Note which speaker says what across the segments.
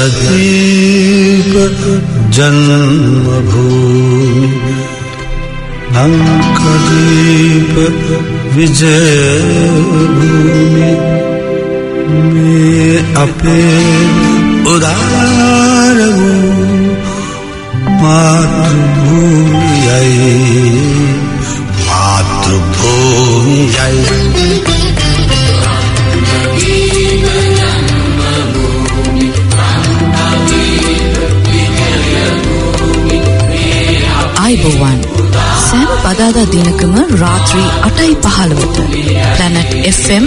Speaker 1: लक्षद्वीप जन्मभूमि लंकाद्वीप विजयभूमि में अपे उदार मातृभूमि
Speaker 2: आयुबोवन සෑම බදාදා දිනකම රාත්‍රී 8:15ට Planet FM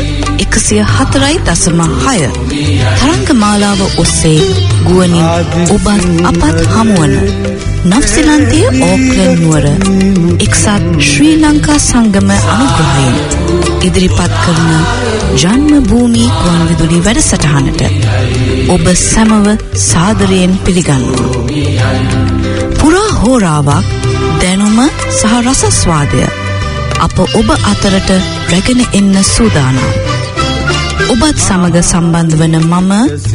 Speaker 2: 104.6 තරංග මාලාව ඔස්සේ ගුවනින් ඔබත් අපත් හමුවන නව්සීලන්තයේ ඕක්ලන්ඩ් නුවර එක්සත් ශ්‍රී ලංකා සංගම අනුග්‍රහයෙන් ඉදිරිපත් කරන ජන්ම භූමි ගුවන්විදුලි වැඩසටහනට ඔබ සැමව සාදරයෙන් පිළිගන්නවා. පුරා හෝරාවක් දැනුම සහ රසස්වාදය අප ඔබ අතරට රැගෙන එන්න සූදානම්. ඔබත් සමග සම්බන්ධ වන මම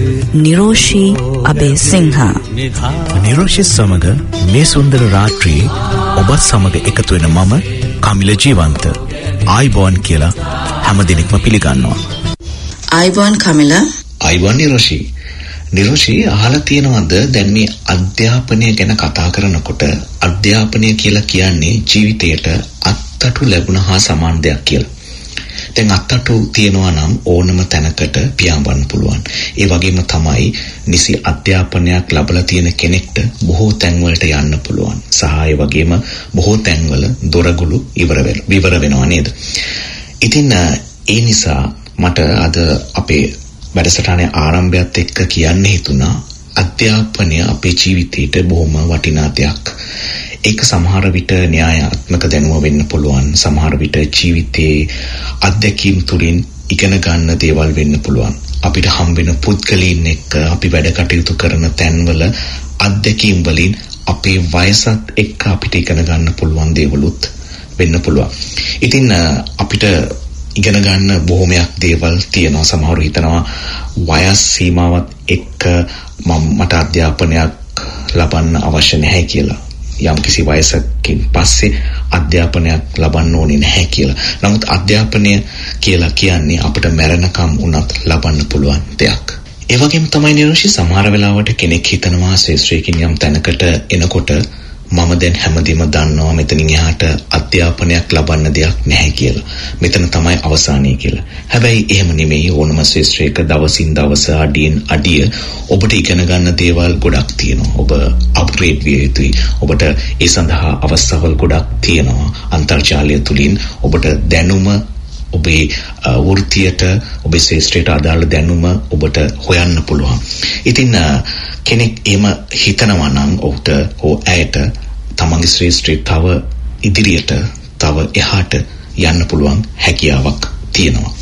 Speaker 2: නිරෝෂී අබේසිංහ.
Speaker 3: නිරෝෂී සමග මේ සුන්දර රාත්‍රියේ ඔබත් සමග එකතු වෙන මම කමිල ජීවන්ත. ආයිබෝන් කියලා හැම දිනෙකම පිළිගන්නවා.
Speaker 2: ආයිබෝන් කමිල.
Speaker 3: ආයිබෝන් නිරෝෂී. නිරෝෂී අහලා තියෙනවද දැන් මේ අධ්‍යාපනය ගැන කතා කරනකොට අධ්‍යාපනය කියලා කියන්නේ ජීවිතයට අත්තටු ලැබුණ හා සමාන දෙයක් කියලා. දැන් අත්තටු තියෙනවා නම් ඕනම තැනකට පියාඹන්න පුළුවන්. ඒ වගේම තමයි නිසි අධ්‍යාපනයක් ලැබලා තියෙන කෙනෙක්ට බොහෝ තැන්වලට යන්න පුළුවන්. සහ ඒ වගේම බොහෝ තැන්වල දොරගුළු විවර වෙනවා නේද? ඉතින් ඒ නිසා මට අද අපේ වැඩසටහනේ ආරම්භයත් එක්ක කියන්න හිතුණා අධ්‍යාපනය අපේ ජීවිතේට බොහොම වටිනා දෙයක්. ඒක සමහර විට න්‍යායාත්මක දැනුම වෙන්න පුළුවන්. සමහර විට ජීවිතයේ අත්දැකීම් තුලින් ඉගෙන ගන්න දේවල් වෙන්න පුළුවන්. අපිට හම් වෙන පුද්ගලයන් එක්ක අපි වැඩ කටයුතු කරන තැන්වල අත්දැකීම් වලින් අපේ වයසත් එක්ක අපිට ඉගෙන ගන්න පුළුවන් දේවලුත් වෙන්න පුළුවන්. ඉතින් අපිට ඉගෙන ගන්න බොහොමයක් දේවල් තියෙනවා. සමහරව හිතනවා වයස් සීමාවත් එක්ක මට අධ්‍යාපනයක් ලබන්න අවශ්‍ය නැහැ කියලා. යම්කිසි වයසකින් පස්සේ අධ්‍යාපනයක් ලබන්න ඕනේ නැහැ කියලා. නමුත් අධ්‍යාපනය කියලා කියන්නේ අපිට මැරෙනකම් උනත් ලබන්න පුළුවන් දෙයක්. ඒ වගේම තමයි නිරෝෂී සමහර වෙලාවට කෙනෙක් හිතනවා ශාස්ත්‍රයකින් යම් තැනකට එනකොට මම දැන් හැමදේම දන්නවා මෙතනින් එහාට අධ්‍යාපනයක් ලබන්න දෙයක් නැහැ කියලා. මෙතන තමයි අවසානය කියලා. හැබැයි එහෙම නෙමෙයි. ඕනම ශාස්ත්‍රයක දවසින් දවස අඩියෙන් අඩිය ඔබට ඉගෙන ගන්න දේවල් ගොඩක් තියෙනවා. ඔබ අප්ග්‍රේඩ් විය යුතුයි. ඔබට ඒ සඳහා අවස්ථාවල් ගොඩක් තියෙනවා. අන්තර්ජාලය තුලින් ඔබට දැනුම ඔබේ වෘත්තියට ඔබේ ශාස්ත්‍රයට අදාළ දැනුම ඔබට හොයන්න පුළුවන්. ඉතින් කෙනෙක් එහෙම හිතනවා නම් ඔහුට හෝ ඇයට තමන්ගේ ශ්‍රේෂ්ඨය තව ඉදිරියට තව එහාට යන්න පුළුවන් හැකියාවක් තියෙනවා.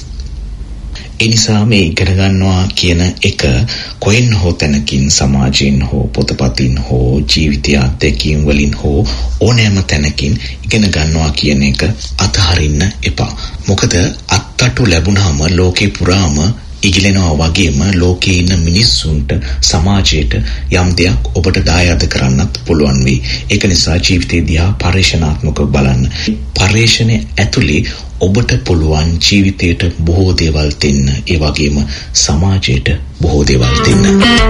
Speaker 3: ඒ නිසා මේ ඉගෙන ගන්නවා කියන එක කොහෙන් හෝ තැනකින් සමාජයෙන් හෝ පොතපතින් හෝ ජීවිතය අත්දැකීම් වලින් හෝ ඕනෑම තැනකින් ඉගෙන ගන්නවා කියන එක අතහරින්න එපා. මොකද අත්තටු ලැබුණාම ලෝකේ පුරාම ඉගිලෙනවා වගේම ලෝකේ ඉන්න මිනිස්සුන්ට සමාජයට යම් දෙයක් ඔබට දායාද කරන්නත් පුළුවන් වෙයි. ඒක නිසා ජීවිතේ දිහා පරිශනාත්මකව බලන්න. පරිශනේ ඇතුලේ ඔබට පුළුවන් ජීවිතයට බොහෝ දේවල් දෙන්න. ඒ වගේම සමාජයට බොහෝ දේවල් දෙන්න.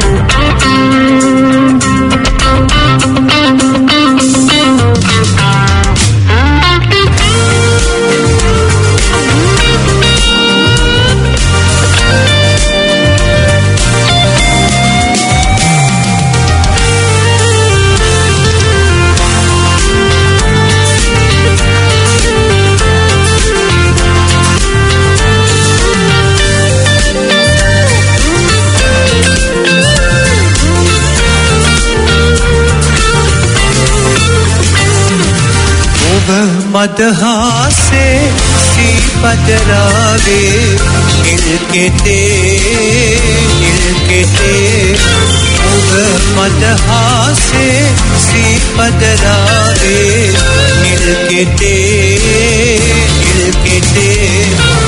Speaker 4: मदहासे सी पदरावे हिलके उब मदहासे सी पदरावे हिलके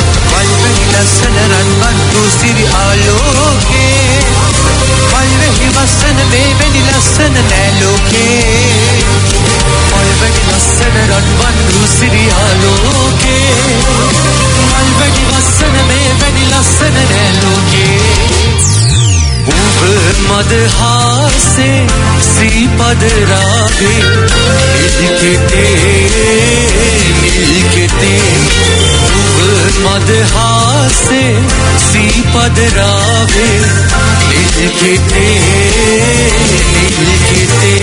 Speaker 4: वल्वे लसन रनवन तुसिरी आलोके वल्वे ලෝකේ මල්වැඩි ලස්සන රන්වන් රුසිරි ආලෝකේ මල්වැඩි ලස්සන මේ වැඩි ලස්සන නෑ ලෝකේ ඔබ මද හාසේ ශ්‍රීපද රාගේ නිල්කෙතේ ඔබ මද හාසේ ශ්‍රීපද රාගේ නිල්කෙතේ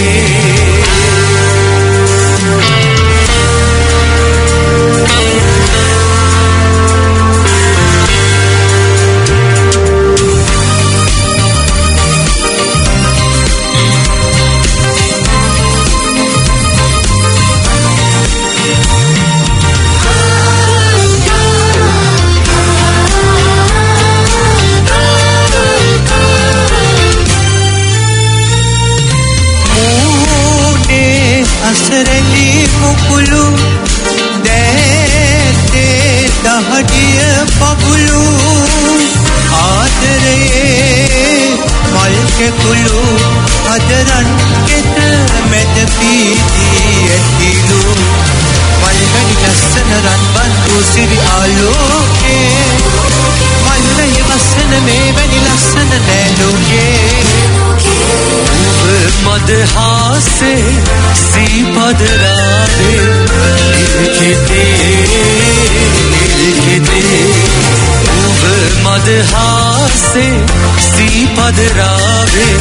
Speaker 4: අසරලි මුකුළු දැත්තේ දහඩිය පබුළු ආදරේ මල් කෙකුළු අදරන් කෙත මැද පීදී ඇතිලු මල්වැඩි ලස්සන රන්වන් රුසිරි ආලෝකේ මල්වැඩි ලස්සන මේ වැනි ලස්සන නෑ ලෝකේ මද හාසේ ශ්‍රීපද රාගේ නිල්කෙතේ ඔබ මද හාසේ ශ්‍රීපද රාගේ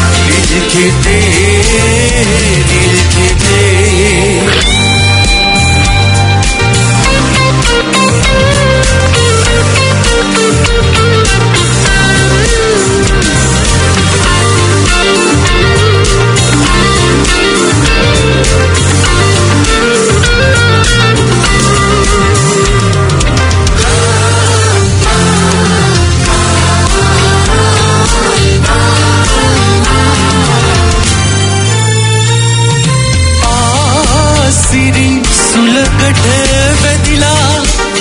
Speaker 4: නිල්කෙතේ සුලකට වැදිලා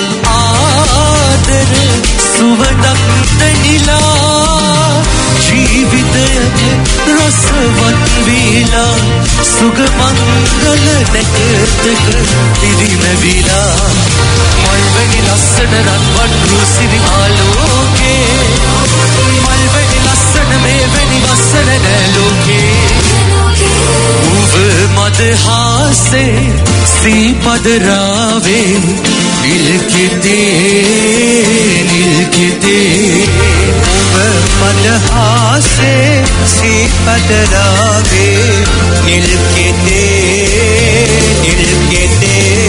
Speaker 4: ආදර සුවඳක් දැනිලා ජීවිතය රසවත් වීලා සුගමංගල නැකතක පිරිනැවිලා මල්වැනි ලස්සන රන්වන් රුසිරි ආලෝකේ මල්වැනි ලස්සන මේ වැනි ලස්සන නෑ ලෝකේ ඔබ මද හාසේ ශ්‍රීපද රාවේ නිල්කෙතේ ඔබ මද හාසේ ශ්‍රීපද රාවේ නිල්කෙතේ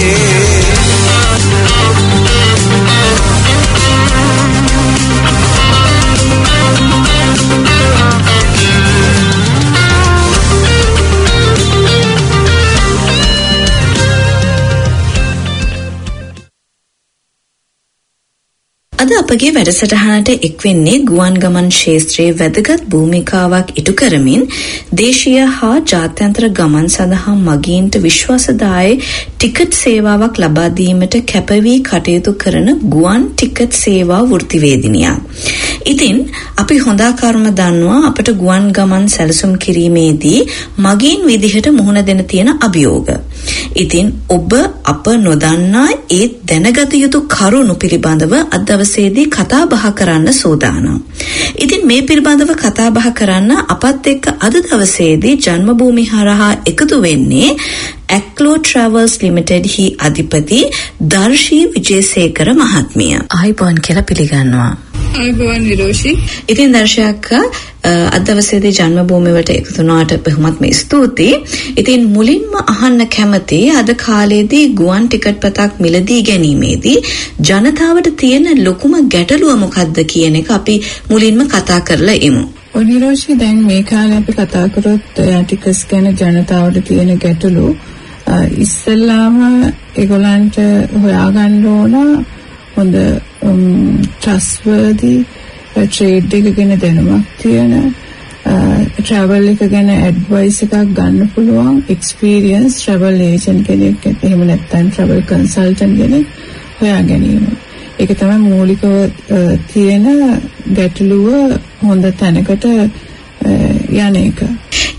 Speaker 2: අද අපගේ වැඩසටහනට එක්වෙන්නේ ගුවන් ගමන් ක්ෂේත්‍රයේ වැදගත් භූමිකාවක් ඉටු කරමින් දේශීය හා ජාත්‍යන්තර ගමන් සඳහා මගීන්ට විශ්වාසදායී ටිකට් සේවාවක් ලබා දීමට කැප වී කටයුතු කරන ගුවන් ටිකට් සේවා වෘත්තිවේදිනියක්. ඉතින් අපි හොඳාකාරම දන්නවා අපට ගුවන් ගමන් සැලසුම් කිරීමේදී මගීන් විදිහට මුහුණ දෙන තියෙන අභියෝග. ඉතින් ඔබ අප නොදන්නා ඒ දැනගත යුතු කරුණු පිළිබඳව අද දවසේදී කතා බහ කරන්න සූදානම්. ඉතින් මේ පිළිබඳව කතා බහ කරන්න අපත් එක්ක අද දවසේදී ජන්මභූමි හරහා එකතු වෙන්නේ ඇක්ලෝ ට්‍රැවල්ස් ලිමිටඩ් හි අධිපති දර්ශී විජේසේකර මහත්මිය. ආයිබෝන් කියලා පිළිගන්නවා.
Speaker 5: ආයිබෝන් නිරෝෂි.
Speaker 2: ඉතින් දර්ශයක් අද දවසේදී ජන්මභූමි වලට එකතු වුණාට බොහොමත්ම ස්තුතියි. ඉතින් මුලින්ම අහන්න කැමති අද කාලේදී ගුවන් ටිකට් පතක් මිලදී ගැනීමේදී ජනතාවට තියෙන ලොකුම ගැටලුව මොකක්ද කියන එක අපි මුලින්ම කතා කරලා ඉමු.
Speaker 5: නිරෝෂි දැන් මේ කාලේ අපි කතා කරොත් ටිකට්ස් ගැන ජනතාවට තියෙන ගැටලු ඉස්සෙල්ලාම ඒගොල්ලන්ට හොයාගන්න ඕන හොඳ trustworthy trade එක ගැන දැනුමක් තියෙන travel එක ගැන advice එකක් ගන්න පුළුවන් experience travel agent කෙනෙක් එහෙම නැත්නම් travel consultant කෙනෙක් හොයා ගැනීම. ඒක තමයි මූලිකව තියෙන ගැටලුව හොඳ තැනකට යන එක.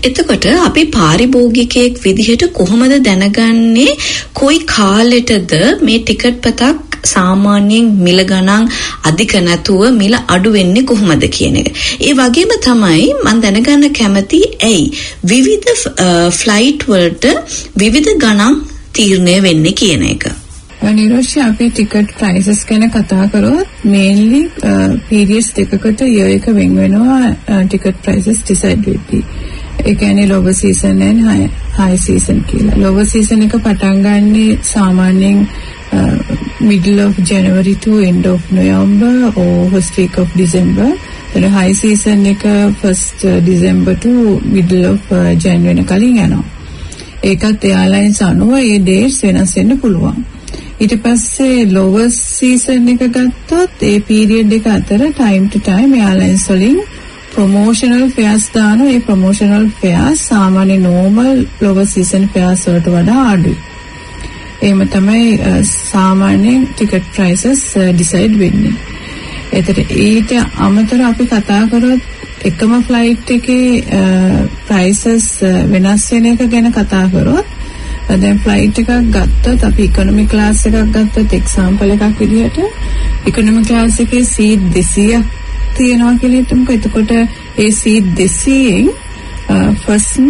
Speaker 2: එතකොට අපි පාරිභෝගිකයෙක් විදිහට කොහොමද දැනගන්නේ කොයි කාලෙටද මේ ටිකට් පතක් සාමාන්‍යයෙන් මිල ගණන් අධික නැතුව මිල අඩු වෙන්නේ කොහොමද කියන එක. ඒ වගේම තමයි මම දැනගන්න කැමති ඇයි විවිධ ෆ්ලයිට් වලට විවිධ ගණන් තීරණය වෙන්නේ කියන එක.
Speaker 5: නිරෝෂි අපි ටිකට් ප්‍රයිසස් ගැන කතා කරොත් මේන්ලි පීරියඩ්ස් දෙකකට ඉයර් එක වෙන් වෙනවා ටිකට් ප්‍රයිසස් ඩිසයිඩ් වෙද්දී. ඒ කියන්නේ lower season and high season කියලා. ලෝවර් සීසන් එක පටන් ගන්නේ සාමාන්‍යයෙන් middle of January to end of November or first week of December. Then high season එක first December to middle of January කලින් යනවා. ඒකත් එයාලයින්ස් අනුව ඒ dates වෙනස් වෙන්න පුළුවන්. ඊට පස්සේ lower season එක ගත්තොත් ඒ period එක අතර time to time එයාලයින්ස් වලින් promotional fares දානවා. ඒ promotional fares සාමාන්‍ය normal lower season fares වලට වඩා අඩුයි. එහෙම තමයි සාමාන්‍යයෙන් ටිකට් ප්‍රයිසස් ඩිසයිඩ් වෙන්නේ. ඒතර ඊට අමතරව අපි කතා කරොත් එකම ෆ්ලයිට් එකේ ප්‍රයිසස් වෙනස් වෙන එක ගැන කතා කරොත් දැන් ෆ්ලයිට් එකක් ගත්තොත් අපි ඉකොනොමි ක්ලාස් එකක් ගත්තොත් එක්සැම්පල් එකක් විදිහට ඉකොනොමි ක්ලාස් එකේ සීට් 200ක් තියෙනවා කියලා හිතමුකෝ. එතකොට ඒ සීට් 200න් ෆස්ම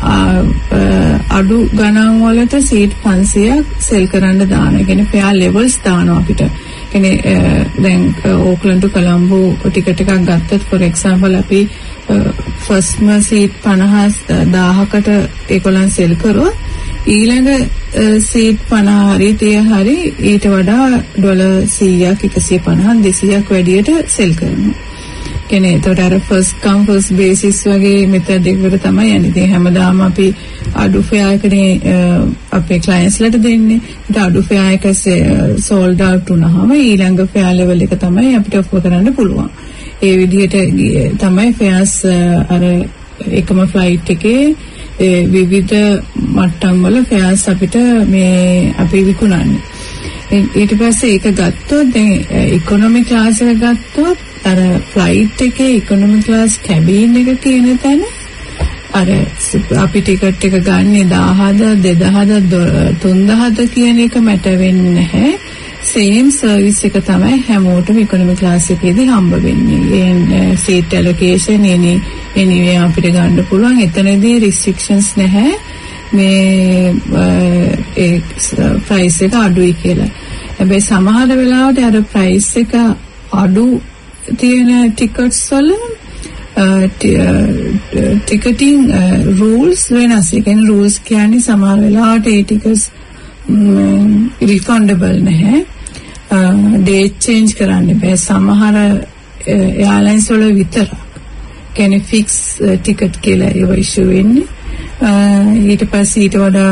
Speaker 5: අඩු ගණන් වලට සීට් 500ක් සෙල් කරන්න දානවා. ඒ කියන්නේ ෆෙයා ලෙවල්ස් දානවා අපිට. කියන්නේ දැන් ඕක්ලන්ඩ් ටු කොලම්බෝ ටිකට් එකක් ගත්තොත් for example අපි ෆස්ම සීට් 50,000කට ඒගොල්ලන් සෙල් කරොත් ඊළඟ සීට් 50 හරි 30 හරි ඊට වඩා $100ක් 150 200ක් වැඩියට සෙල් කරනවා. කියන්නේ ඒතකොට අර first come first basis වගේ මෙතඩ් එකකට තමයි යන්නේ. ඉතින් හැමදාම අපි අඩු ෆෙයා එකනේ අපේ clients ලට දෙන්නේ. ඒත් අඩු ෆෙයා එක sold out වුණාම ඊළඟ ෆෙයා level එක තමයි අපිට offer කරන්න පුළුවන්. ඒ විදිහට තමයි fares අර එකම flight එකේ විවිධ මට්ටම් වල fares අපිට මේ අපි විකුණන්නේ. ඊට පස්සේ ඒක ගත්තොත් දැන් economy class එක ගත්තොත් අර ෆ්ලයිට් එකේ ඉකොනොමි ක්ලාස් කැබින් එක තියෙන තැන අර අපි ටිකට් එක ගන්නේ 1000ද 2000ද 3000ද කියන එක මට වෙන්නේ නැහැ. සේම් සර්විස් එක තමයි හැමෝටම ඉකොනොමි ක්ලාස් එකේදී හම්බ වෙන්නේ. ඒ සීට් ඇලොකේෂන් එනිවේ අපිට ගන්න පුළුවන්. එතනදී රිස්ට්‍රික්ෂන්ස් නැහැ මේ ඒ ප්‍රයිස් එක අඩුයි කියලා. හැබැයි සමහර වෙලාවට අර ප්‍රයිස් එක අඩු තියෙන ටිකට්ස් වල ටිකටින් රූල්ස් වෙනස්. ඒ කියන්නේ රූල්ස් කියන්නේ සමහර වෙලාවට ඒ ටිකට්ස් රිෆන්ඩබල් නැහැ. ඩේට් චේන්ජ් කරන්න බෑ. සමහර එයාලයින්ස් වල විතර කියන්නේ ෆික්ස් ටිකට් කියලා ඒව ඉෂුව වෙන්නේ. ඊට පස්සේ ඊට වඩා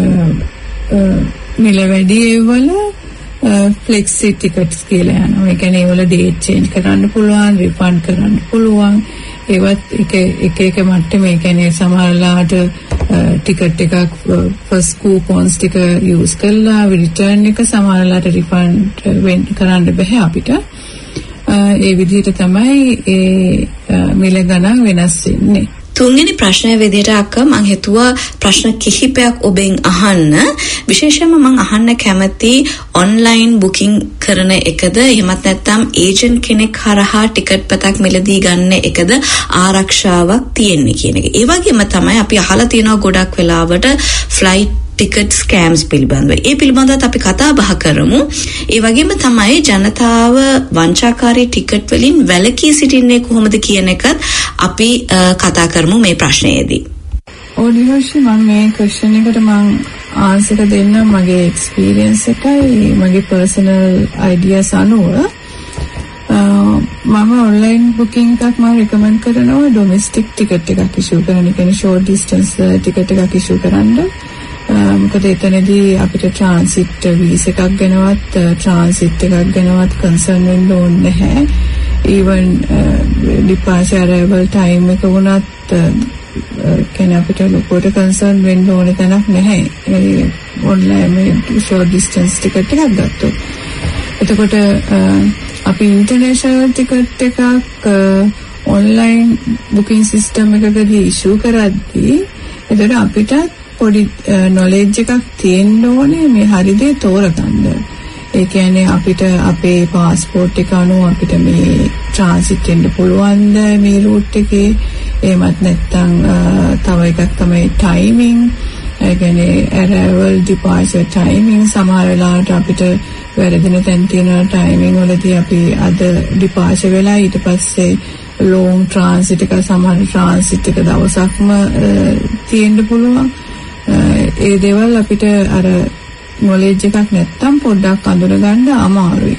Speaker 5: මිල වැඩි ඒවල ෆ්ලෙක්සි ටිකට්ස් කියලා යනවා. ඒ කියන්නේ ඒවල ඩේට් චේන්ජ් කරන්න පුළුවන්, රිෆන්ඩ් කරන්න පුළුවන්. ඒවත් එක මට්ටමේ. ඒ කියන්නේ සමහරලාට ටිකට් එකක් ෆස්ට් කූපන්ස් ටික යූස් කරලා රිටර්න් එක සමහරලාට රිෆන්ඩ් කරන්න බෑ අපිට. ඒ විදිහට තමයි ඒ මිල ගණන් වෙනස් වෙන්නේ.
Speaker 2: තුන්වෙනි ප්‍රශ්නය විදිහට අක්කා මම හිතුවා ප්‍රශ්න කිහිපයක් ඔබෙන් අහන්න. විශේෂයෙන්ම මම අහන්න කැමති ඔන්ලයින් බුකින් කරන එකද එහෙමත් නැත්නම් ඒජන්ට් කෙනෙක් හරහා ටිකට් පතක් මිලදී ගන්න එකද ආරක්ෂාවක් තියෙන්නේ කියන එක. ඒ වගේම තමයි අපි අහලා තියෙනවා ගොඩක් වෙලාවට ෆ්ලයිට් ටිකට් ස්කෑම්ස් පිළිබඳව. ඒ පිළිබඳවත් අපි කතා බහ කරමු. ඒ වගේම තමයි ජනතාව වංචාකාරී ටිකට් වලින් වැළකී සිටින්නේ කොහොමද කියන එකත් අපි කතා කරමු මේ ප්‍රශ්නයේදී.
Speaker 5: ඔලිවර්ෂි මම මේ ක්වෙස්චන් එකට මම ආන්සර් දෙන්න මගේ එක්ස්පීරියන්ස් එකයි මගේ පර්සනල් අයිඩියාස් අනුව මම ඔන්ලයින් බුකින් එකක් මම රෙකමන්ඩ් කරනවා ඩොමෙස්ටික් ටිකට් එකක් ඉෂුව කරන්න. කියන්නේ ෂෝට් ඩිස්ටන්ස් ටිකට් එකක් ඉෂුව කරන්න. මොකද එතනදී අපිට ට්‍රාන්සිට් වීසා එකක් ගැනවත් ට්‍රාන්සිට් එකක් ගැනවත් කන්සර්න් වෙන්න ඕනේ නැහැ. even departure arrival time එක වුණත් කියන අපිට ලොකුට කන්සර්න් වෙන්න ඕන තැනක් නැහැ. ඒ ඔන්ලයින් මේ ෂෝට් ඩිස්ටන්ස් ටිකට් එකක් ගත්තොත්. එතකොට අපි ඉන්ටර්නැෂනල් ටිකට් එකක් online booking system එකකදී issue කරද්දී ඒතර අපිට පොඩි knowledge එකක් තියෙන්න ඕනේ මේ හරි දේ තෝරගන්න. ඒ කියන්නේ අපිට අපේ passport එක අනුව අපිට මේ transit වෙන්න පුළුවන්ද මේ route එකේ. එහෙමත් නැත්නම් තව එකක් තමයි timing. ඒ කියන්නේ arrival departure timing සමහර වෙලාවට අපිට වැරදින තැන් තියෙන timing වලදී අපි අද departure වෙලා ඊට පස්සේ long transit එක සමහර transit එක දවසක්ම තියෙන්න පුළුවන්. ඒ දේවල් අපිට අර knowledge එකක් නැත්තම් පොඩ්ඩක් අඳුරගන්න අමාරුයි.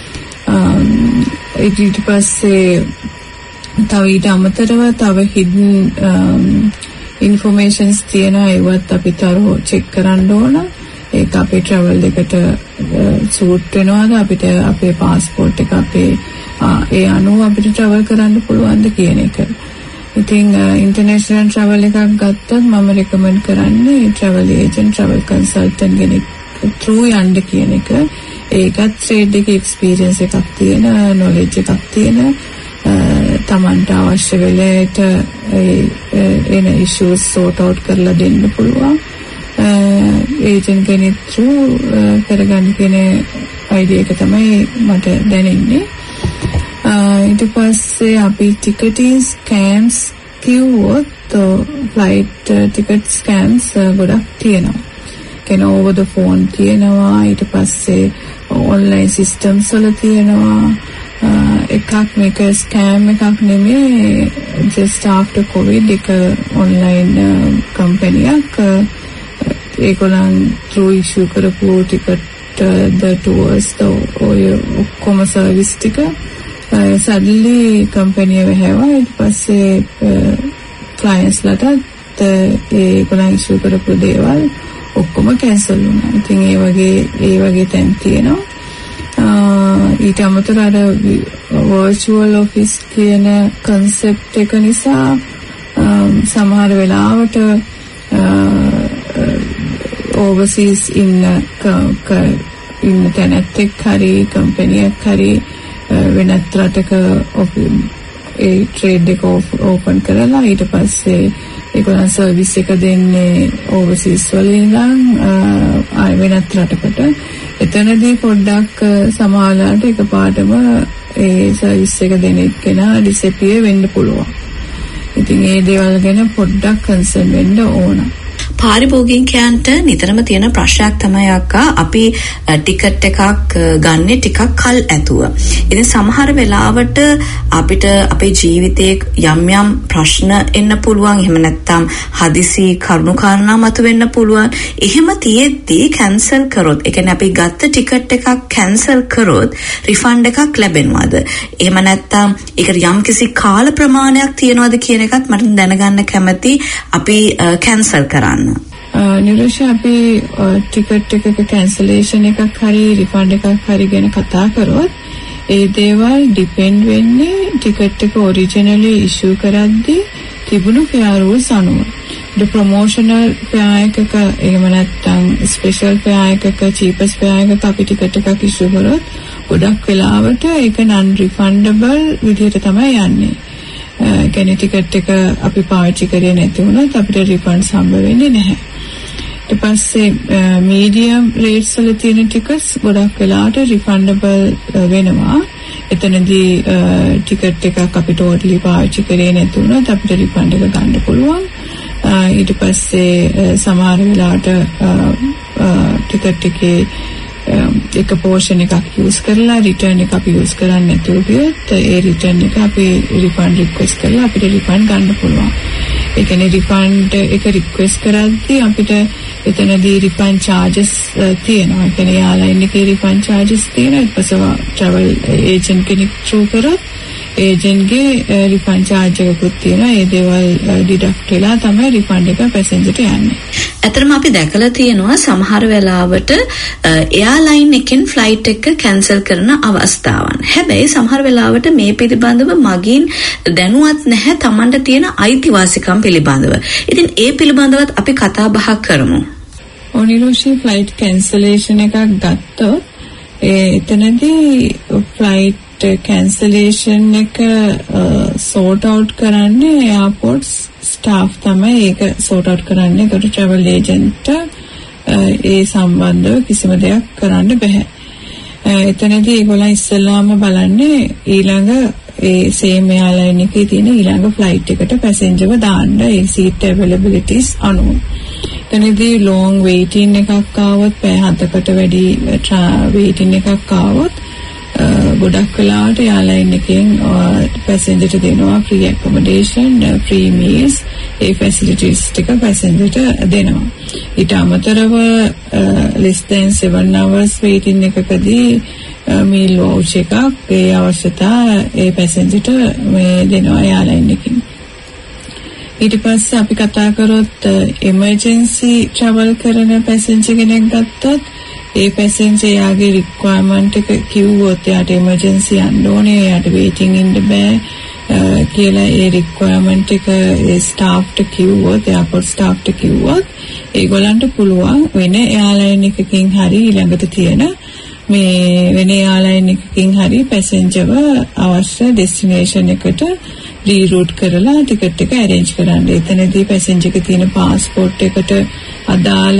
Speaker 5: ඊට පස්සේ තව ඊට අමතරව තව hidden informations තියෙනවා ඒවත් අපිට check කරන්න ඕන. ඒක අපේ travel එකට suit වෙනවද අපිට අපේ passport එක අපේ ඒ අනුව අපිට travel කරන්න පුළුවන්ද කියන එක. ඉතින් international travel එකක් ගත්තොත් මම recommend කරන්නේ travel agent travel consultant කෙනෙක් through යන්න කියන එක. ඒකත් trade එකේ experience එකක් තියෙන knowledge එකක් තියෙන තමන්ට අවශ්‍ය වෙලේට එන issues sort out කරලා දෙන්න පුළුවන් agent කෙනෙක් through කරගන්න කියන idea එක තමයි මට දැනෙන්නේ. ඊට පස්සේ අපි ticketing scams කිව්වොත් flight ticket scams ගොඩක් තියෙනවා. කියන over the phone තියෙනවා ඊට පස්සේ online systems වල තියෙනවා. එකක් මේක ස්කෑම් එකක් නෙමෙයි just after covid එක online කම්පැනියක් ඒගොල්ලන් through issue කරපු ටිකට් the tours ඔය ඔක්කොම සර්විස් ටික suddenly කම්පැනි එක හැවා ඊට පස්සේ clients ලට ඒගොල්ලන් issue කරපු දේවල් ඔක්කොම cancel වුණා. ඉතින් ඒ වගේ තැන් තියෙනවා. ඊට අමතරව අර virtual office කියන concept එක නිසා සමහර වෙලාවට overseas ඉන්න තැනත් එක්ක හරි company එකක් හරි වෙනත් රටක ඒ trade එක open කරලා ඊට පස්සේ ඒගොල්ලන් සර්විස් එක දෙන්නේ overseas වලින් නම් වෙනත් රටකට. එතනදී පොඩ්ඩක් සමාජාලට එකපාරටම ඒ සර්විස් එක දෙන එක්කෙනා disappear වෙන්න පුළුවන්. ඉතින් ඒ දේවල් ගැන පොඩ්ඩක් කන්සර්න් වෙන්න ඕන.
Speaker 2: පාරිභෝගිකයන්ට නිතරම තියෙන ප්‍රශ්නයක් තමයි අක්කා අපි ටිකට් එකක් ගන්න ටිකක් කල් ඇතුව. ඉතින් සමහර වෙලාවට අපිට අපේ ජීවිතයේ යම් ප්‍රශ්න එන්න පුළුවන්. එහෙම නැත්නම් හදිසි කරුණු කාරණා මතුවෙන්න පුළුවන්. එහෙම තියෙද්දී කැන්සල් කරොත්, ඒ කියන්නේ අපි ගත්ත ටිකට් එකක් කැන්සල් කරොත් රිෆන්ඩ් එකක් ලැබෙනවද? එහෙම නැත්නම් ඒකට යම්කිසි කාල ප්‍රමාණයක් තියනවද කියන එකත් මට දැනගන්න කැමති අපි කැන්සල් කරන්න.
Speaker 5: නිරෝෂා අපි ටිකට් එකක කැන්සලේෂන් එකක් හරි රිෆන්ඩ් එකක් හරි ගැන කතා කරොත් ඒ දේවල් ඩිපෙන්ඩ් වෙන්නේ ටිකට් එක ඔරිජිනලි ඉෂුව කරද්දී තිබුණු ෆෙයාර් රූල්ස් අනුව. the promotional ෆෙයාර් එකක එහෙම නැත්නම් ස්පෙෂල් ෆෙයාර් එකක චීපස්ට් ෆෙයාර් එකක අපි ටිකට් එකක් ඉෂුව කරොත් ගොඩක් වෙලාවට ඒක non refundable විදිහට තමයි යන්නේ. කියන්නේ ටිකට් එක අපි පාවිච්චි කරේ නැති වුණොත් අපිට රිෆන්ඩ්ස් හම්බ වෙන්නේ නැහැ. ඊට පස්සේ මීඩියම් රේට්ස් වල තියෙන ටිකට්ස් ගොඩක් වෙලාවට රිෆන්ඩබල් වෙනවා. එතනදී ටිකට් එකක් අපි ටෝටලි පාවිච්චි කරේ නැති වුණොත් අපිට රිෆන්ඩ් එක ගන්න පුළුවන්. ඊට පස්සේ සමහර වෙලාවට ටිකට් එකේ එක පෝෂන් එකක් යූස් කරලා රිටර්න් එක අපි යූස් කරන්නේ නැතුව ගියොත් ඒ රිටර්න් එක අපි රිෆන්ඩ් රික්වෙස්ට් කරලා අපිට රිෆන්ඩ් ගන්න පුළුවන්. ඒ කියන්නේ රිෆන්ඩ් එක රික්වෙස්ට් කරද්දී අපිට එතනදී රිෆන්ඩ් charges තියෙනවා. ඒ කියන්නේ එයාලයින් එකේ රිෆන්ඩ් charges තියෙනවා. ඊට පස්සේ travel agent කෙනෙක් through කරොත් ඒජන්ට්ගේ රිෆන්ඩ් charge එකකුත් තියෙනවා. ඒ දේවල් ඩිඩක්ට් වෙලා තමයි රිෆන්ඩ් එක පැසෙන්ජර්ට යන්නේ.
Speaker 2: ඇත්තටම අපි දැකලා තියෙනවා සමහර වෙලාවට එයාලයින් එකෙන් ෆ්ලයිට් එක කැන්සල් කරන අවස්ථාවන්. හැබැයි සමහර වෙලාවට මේ පිළිබඳව මගින් දැනුවත් නැහැ Tamanට තියෙන අයිතිවාසිකම් පිළිබඳව. ඉතින් ඒ පිළිබඳවත් අපි කතා බහ කරමු.
Speaker 5: ඔනිරෝෂි ෆ්ලයිට් කැන්සලේෂන් එකක් ගත්තොත් එතනදී ෆ්ලයිට් cancellation එක sort out කරන්නේ airport staff තමයි ඒක sort out කරන්නේ. ඒකට travel agent ඒ සම්බන්ධව කිසිම දෙයක් කරන්න බෑ. එතනදී ඒගොල්ලන් ඉස්සෙල්ලාම බලන්නේ ඊළඟ ඒ same airline එකේ තියෙන ඊළඟ flight එකට passengerව දාන්න ඒ seat availabilities අනුව. එතනදී long waiting එකක් ආවොත් පැය 7කට වැඩි waiting එකක් ආවොත් ගොඩක් වෙලාවට airline එකෙන් passenger දෙනවා free accommodation, free meals, ඒ facilities ටික passenger දෙනවා. ඊට අමතරව less than 7 hours waiting එකකදී meal voucher එකක් ඒ අවශ්‍යතා ඒ passenger මේ දෙනවා airline එකෙන්. ඊට පස්සේ අපි කතා කරොත් emergency travel කරන passenger කෙනෙක් ගත්තොත් ඒ passenger යාගේ requirement එක කිව්වොත් එයාට emergency යන්න ඕනේ, එයාට waiting ඉන්න බෑ කියලා ඒ requirement එක ඒ staffට කිව්වොත්, airport staffට කිව්වොත් ඒගොල්ලන්ට පුළුවන් වෙන airline එකකින් හරි ඊළඟට තියෙන මේ වෙන airline එකකින් හරි passengerව අවශ්‍ය destination එකට reroute කරලා ටිකට් එක arrange කරන්න. එතනදී passenger එක තියෙන passport එකට අදාළ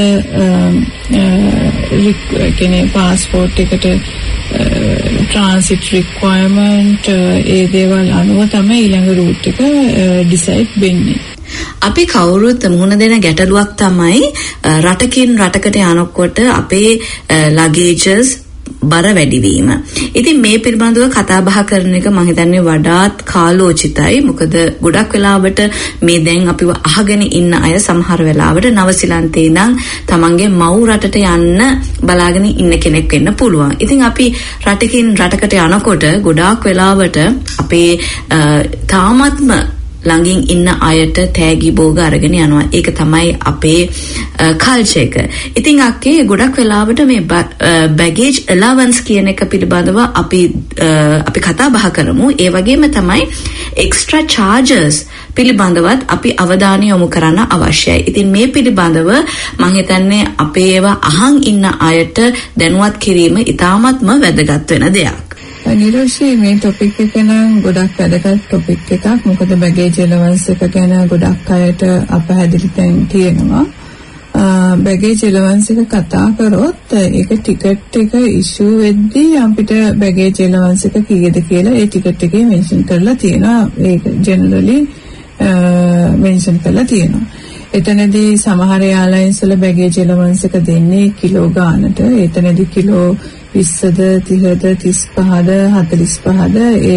Speaker 5: කියන්නේ passport එකට transit requirement ඒ දේවල් අනුව තමයි ඊළඟ route එක decide වෙන්නේ.
Speaker 2: අපි කවුරුත් මුහුණ දෙන ගැටලුවක් තමයි රටකින් රටකට යනකොට අපේ luggages බර වැඩිවීම. ඉතින් මේ පිළිබඳව කතා බහ කරන එක මම හිතන්නේ වඩාත් කාලෝචිතයි. මොකද ගොඩක් වෙලාවට මේ දැන් අපිව අහගෙන ඉන්න අය සමහර වෙලාවට නවසීලන්තේ ඉඳන් තමන්ගේ මව් රටට යන්න බලාගෙන ඉන්න කෙනෙක් වෙන්න පුළුවන්. ඉතින් අපි රටකින් රටකට යනකොට ගොඩාක් වෙලාවට අපේ තාමත්ම ළඟින් ඉන්න අයට තෑගි බෝග අරගෙන යනවා. ඒක තමයි අපේ කල්චර් එක. ඉතින් අක්කේ ගොඩක් වෙලාවට මේ baggage allowance කියන එක පිළිබඳව අපි කතා බහ කරමු. ඒ වගේම තමයි extra charges පිළිබඳවත් අපි අවධානය යොමු කරන්න අවශ්‍යයි. ඉතින් මේ පිළිබඳව මම හිතන්නේ අපේ ඒවා අහන් ඉන්න අයට දැනුවත් කිරීම ඉතාමත්ම වැදගත් වෙන දෙයක්.
Speaker 5: නිරෝෂී මේ topic එක නම් ගොඩක් වැදගත් topic එකක්. මොකද baggage allowance එක ගැන ගොඩක් අයට අපහැදිලි තැන් තියෙනවා. baggage allowance එක කතා කරොත් ඒක ටිකට් එක issue වෙද්දී අපිට baggage allowance එක කීයද කියලා ඒ ටිකට් එකේ mention කරලා තියෙනවා. ඒක generally mention කරලා තියෙනවා. එතනදී සමහර airlines වල baggage allowance එක දෙන්නේ කිලෝ ගානට. එතනදී කිලෝ 20ද 30ද 35ද 45ද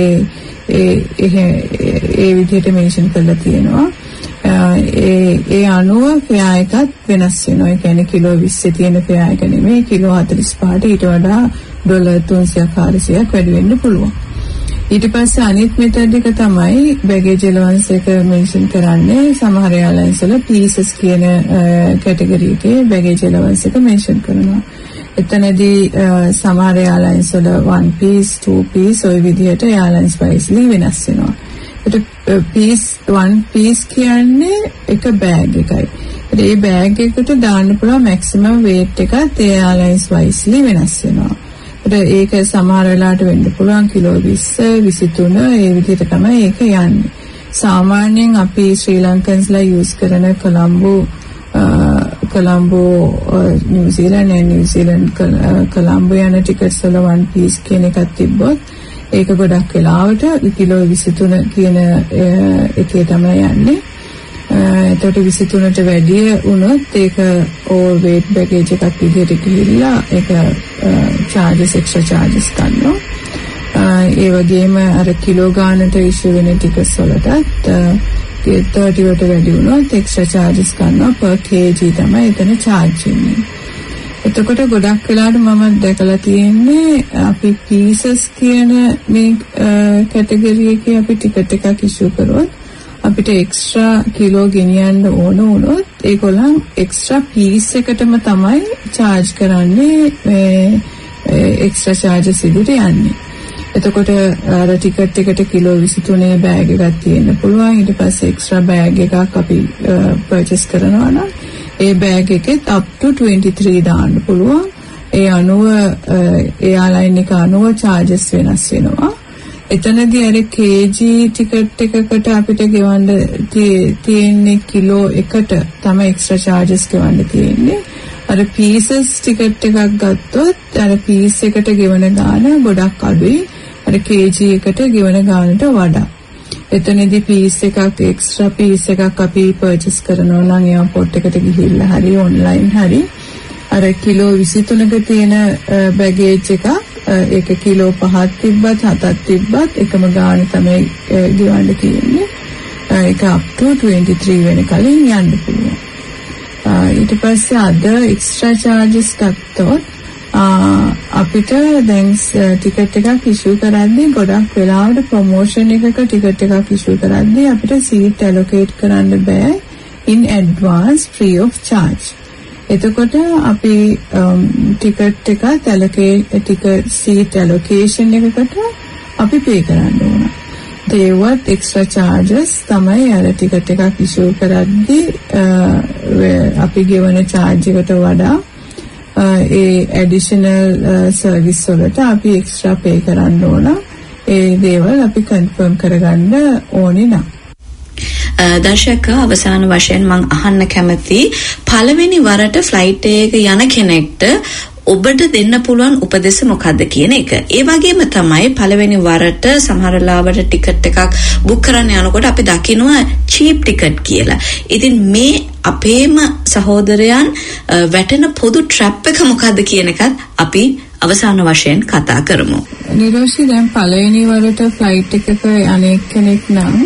Speaker 5: ඒ විදිහට මෙන්ෂන් කරලා තියෙනවා. ඒ අනුව ෆෙයා එකත් වෙනස් වෙනවා. ඒ කියන්නේ කිලෝ 20 තියෙන ෆෙයා එක නෙමෙයි කිලෝ 45ට ඊට වඩා ඩොලර් 300ක් 400ක් වැඩි වෙන්න පුළුවන්. ඊට පස්සේ අනිත් මෙතඩ් එක තමයි baggage allowance එක මෙන්ෂන් කරන්නේ සමහර airlines වල pieces කියන කැටගරි එකේ baggage allowance එක මෙන්ෂන් කරනවා. එතනදී සමහර airlines වල 1 piece 2 piece ඔය විදිහට airlines wisely වෙනස් වෙනවා. one piece කියන්නේ එක bag එකයි. ඒ bag එකට දාන්න පුළුවන් maximum weight එකත් airlines wisely වෙනස් වෙනවා. ඒක සමහර වෙලාවට වෙන්න පුළුවන් කිලෝ 20 23 ඒ විදිහට තමයි ඒක යන්නේ. සාමාන්‍යයෙන් අපි ශ්‍රී ලංකන්ස්ලා use කරන කොළඹ නිව්සීලන්ත කොළඹ යන ටිකට්ස් වල 1 piece කියන එකක් තිබ්බොත් ඒක ගොඩක් වෙලාවට කිලෝ 23 කියන එකේ තමයි යන්නේ. එතකොට 23ට වැඩි වුණොත් ඒක overweight baggage එකක් විදිහට ගිහිල්ලා ඒක extra charges ගන්නවා. ඒ වගේම අර කිලෝ ගානට issue වෙන ටිකට්ස් වලටත් 30ට වැඩි වුණොත් extra charges ගන්නවා. per kg තමයි එතන charge වෙන්නේ. එතකොට ගොඩක් වෙලාවට මම දැකලා තියෙන්නේ අපි pieces කියන මේ කැටගරි එකේ අපි ටිකට් එකක් issue කරොත් අපිට extra කිලෝ ගෙනියන්න ඕන වුණොත් ඒගොල්ලන් extra piece එකටම තමයි charge කරන්නේ extra charges විදිහට යන්නේ. එතකොට අර ටිකට් එකට කිලෝ 23 බෑග් එකක් තියෙන්න පුළුවන්. ඊට පස්සේ extra බෑග් එකක් අපි purchase කරනවා නම් ඒ බෑග් එකෙත් up to 23 දාන්න පුළුවන්. ඒ අනුව airline එක අනුව charges වෙනස් වෙනවා. එතනදී අර kg ටිකට් එකකට අපිට ගෙවන්න තියෙන්නේ කිලෝ එකට තමයි එක්ස්ට්‍රා charges ගෙවන්න තියෙන්නේ. අර pieces ටිකට් එකක් ගත්තොත් අර piece එකට ගෙවන ගාණ ගොඩක් අඩුයි. අර kg එකට ගෙවන ගාණට වඩා. එතනදී piece එකක් extra piece එකක් අපි purchase කරනවා නම් airport එකට ගිහිල්ලා හරි online හරි අර කිලෝ 23ක තියෙන baggage එක ඒක කිලෝ 5ක් තිබ්බත් 7ක් තිබ්බත් එකම ගාණ තමයි ගෙවන්න තියෙන්නේ. ඒක up to 23 වෙන කලින් යන්න පුළුවන්. ඊට පස්සේ අද extra charges ගත්තොත් අපිට දැන් ටිකට් එකක් ඉෂුව කරද්දී ගොඩක් වෙලාවට ප්‍රොමෝෂන් එකක ටිකට් එකක් ඉෂුව කරද්දී අපිට සීට් allocate කරන්න බෑ in advance free of charge. එතකොට අපි ටිකට් එකත් ටිකට් සීට් allocation එකකට අපි pay කරන්න ඕන. ඒවත් extra charges තමයි අර ටිකට් එකක් ඉෂුව කරද්දී අපි ගෙවන charge එකට වඩා ඒ additional service වලට අපි extra pay කරන්න ඕන. ඒ දේවල් අපි confirm කරගන්න ඕනේ නම්.
Speaker 2: දර්ශක අවසාන වශයෙන් මම අහන්න කැමති පළවෙනි වරට ෆ්ලයිට් එකක යන කෙනෙක්ට ඔබට දෙන්න පුළුවන් උපදෙස් මොකක්ද කියන එක. ඒ වගේම තමයි පළවෙනි වරට සමහර ලාවට ටිකට් එකක් බුක් කරන්න යනකොට අපි දකිනවා cheap ටිකට් කියලා. ඉතින් මේ අපේම සහෝදරයන් වැටෙන පොදු ට්‍රැප් එක මොකක්ද කියන එකත් අපි අවසාන වශයෙන් කතා කරමු.
Speaker 5: නිරෝෂි දැන් පළවෙනි වරට ෆ්ලයිට් එකක අනෙක් කෙනෙක් නම්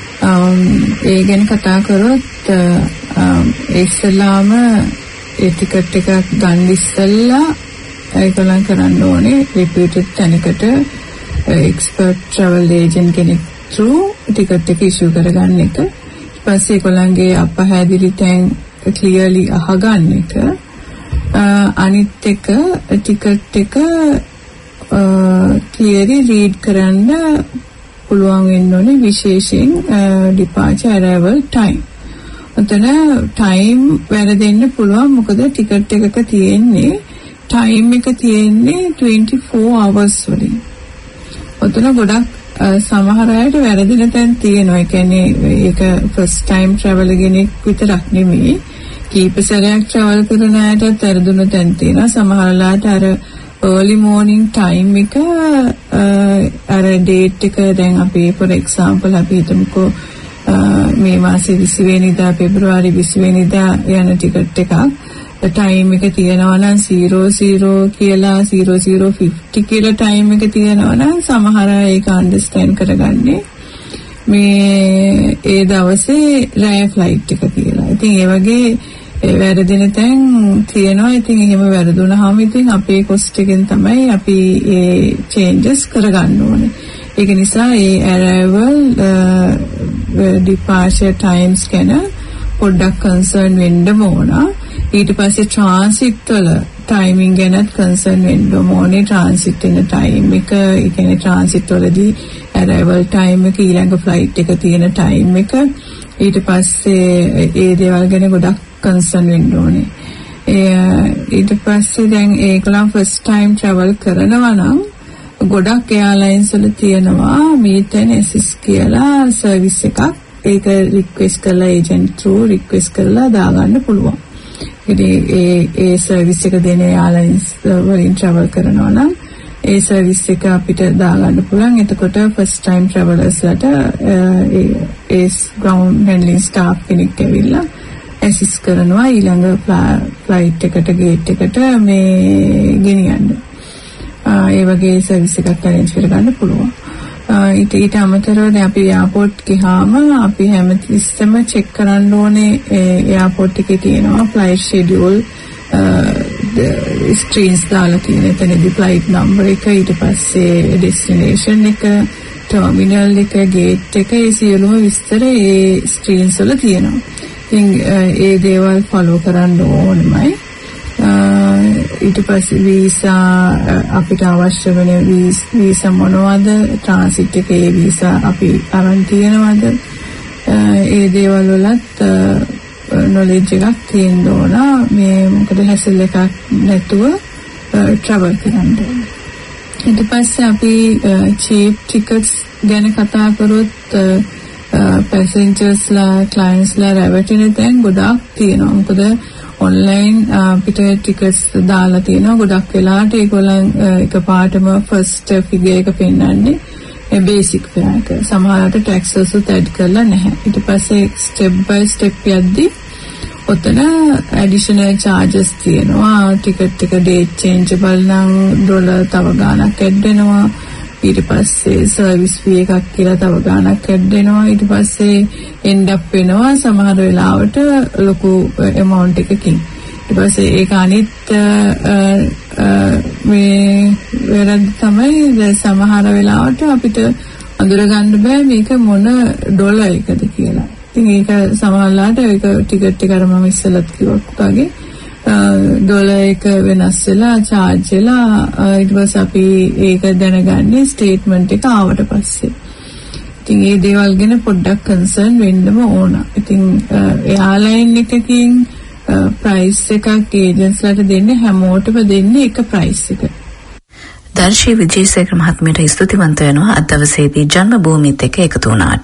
Speaker 5: ඒ ගැන කතා කරොත් ඉස්සෙල්ලාම ඒ ටිකට් එකක් ගන්න ඉස්සෙල්ලා ඒගොල්ලන් කරන්න ඕනේ reputed තැනකට expert travel agent කෙනෙක් through ටිකට් එක issue කරගන්න එක. ඊට පස්සේ ඒගොල්ලන්ගේ අපහැදිලි තැන් clearly අහගන්න එක. අනිත් එක ටිකට් එක clearly read කරන්න පුළුවන් වෙන්න ඕනේ විශේෂයෙන් departure arrival time. ඔතන time වැරදෙන්න පුළුවන් මොකද ටිකට් එකක තියෙන්නේ time එක තියෙන්නේ 24 hours වලින්. ඔතන ගොඩක් සමහර අයට වැරදින තැන් තියෙනවා. ඒ කියන්නේ ඒක first time travel කෙනෙක් විතරක් නෙමෙයි. කීප සැරයක් travel කරන අයටත් වැරදුණු තැන් තියෙනවා. සමහරලාට අර early morning time එක අර date එක දැන් අපි for example අපි හිතමුකෝ මේ මාසේ 20 වෙනිදා පෙබරවාරි 20 වෙනිදා යන ටිකට් එකක් time එක තියෙනවා නම් 00 කියලා 0050 කියලා time එක තියෙනවා නම් සමහර අය ඒක understand කරගන්නේ මේ ඒ දවසේ රෑ flight එක කියලා. ඉතින් ඒ වගේ වැරදින තැන් තියෙනවා. ඉතින් එහෙම වැරදුනහම ඉතින් අපේ cost එකෙන් තමයි අපි ඒ changes කරගන්න ඕනේ. ඒක නිසා ඒ arrival departure times ගැන පොඩ්ඩක් concern වෙන්න ඕන. ඊට පස්සේ transit වල timing ගැනත් concern වෙන්න ඕනේ. transit වෙන time එක, ඒ කියන්නේ transit වලදී arrival time එක ඊළඟ flight එක තියෙන time එක ඊට පස්සේ ඒ දේවල් ගැන ගොඩක් concern වෙන්න ඕනේ. ඊට පස්සේ දැන් ඒකලම් first time travel කරනවා නම් ගොඩක් එයාලයින්ස් වල තියෙනවා meet and assist කියලා සර්විස් එකක්. ඒක රික්වෙස්ට් කරලා ඒජන්ට් through රික්වෙස්ට් කරලා දාගන්න පුළුවන්. ඉතින් ඒ සර්විස් එක දෙන එයාලයින්ස් වලින් travel කරනවා නම් ඒ සර්විස් එක අපිට දාගන්න පුළුවන්. එතකොට first time travelers ලට ඒ ground handling staff කෙනෙක් ඇවිල්ලා assist කරනවා ඊළඟ flight එකට gate එකට මේ ගෙනියන්න. ඒ වගේ සර්විස් එකක් arrange කරගන්න පුළුවන්. ඊට අමතරව දැන් අපි එයාපෝට් ගියාම අපි හැමතිස්සෙම check කරන්න ඕනේ එයාපෝට් එකේ තියෙනවා flight schedule screens දාලා තියෙන. එතනදී flight number එක, ඊට පස්සේ destination එක, terminal එක, gate එක, ඒ සියලුම විස්තර ඒ screens වල තියෙනවා. ඉතින් ඒ දේවල් follow කරන්න ඕනමයි. ඊට පස්සේ වීසා අපිට අවශ්‍ය වෙන වීසා මොනවද, ට්‍රාන්සිට් එකේ වීසා අපි අරන් තියනවද, ඒ දේවල් වලත් නොලෙජ් එකක් තියෙන්න ඕන. මේ මොකද හැසල් එකක් නැතුව ට්‍රැවල් කරන්න ඕන. ඊට පස්සේ අපි cheap tickets ගැන කතා කරොත් passengers-ලා clients-ලා රැවටෙන තැන් ගොඩක් තියෙනවා. මොකද online අපිට tickets දාලා තියෙනවා. ගොඩක් වෙලාවට ඒගොල්ලන් එකපාරටම first figure එක පෙන්නන්නේ basic fare එක. සමහරවිට taxes උත් add කරලා නැහැ. ඊට පස්සේ step by step යද්දී ඔතන additional charges තියෙනවා. ticket එක date changeable නම් ඩොලර් තව ගාණක් add වෙනවා. ඊට පස්සේ service fee එකක් කියලා තව ගාණක් add වෙනවා. ඊට පස්සේ end up වෙනවා සමහර වෙලාවට ලොකු amount එකකින්. ඊට පස්සේ ඒක අනිත් මේ වැරද්ද තමයි සමහර වෙලාවට අපිට අඳුරගන්න බෑ මේක මොන ඩොලර් එකද කියලා. ඉතින් ඒක සමහරලාට ඒක ටිකට් එක අර මම ඉස්සෙල්ලත් කිව්වා වගේ ඩොලර් එක වෙනස් වෙලා charge වෙලා ඊට පස්සේ අපි ඒක දැනගන්නේ ස්ටේට්මන්ට් එක ආවට පස්සේ. ඉතින් මේ දේවල් ගැන පොඩ්ඩක් කන්සර්න් වෙන්නම ඕන. ඉතින් එයාලයින් එකකින් ප්‍රයිස් එකක් ඒජන්ට්ස්ලාට දෙන්නේ හැමෝටම දෙන්නේ එක ප්‍රයිස් එක.
Speaker 2: දර්ශී විජේසේකර මහත්මයාට ස්තුතිවන්ත වෙනවා අද දවසේදී ජන්ම භූමිත් එක්ක එකතු වුණාට.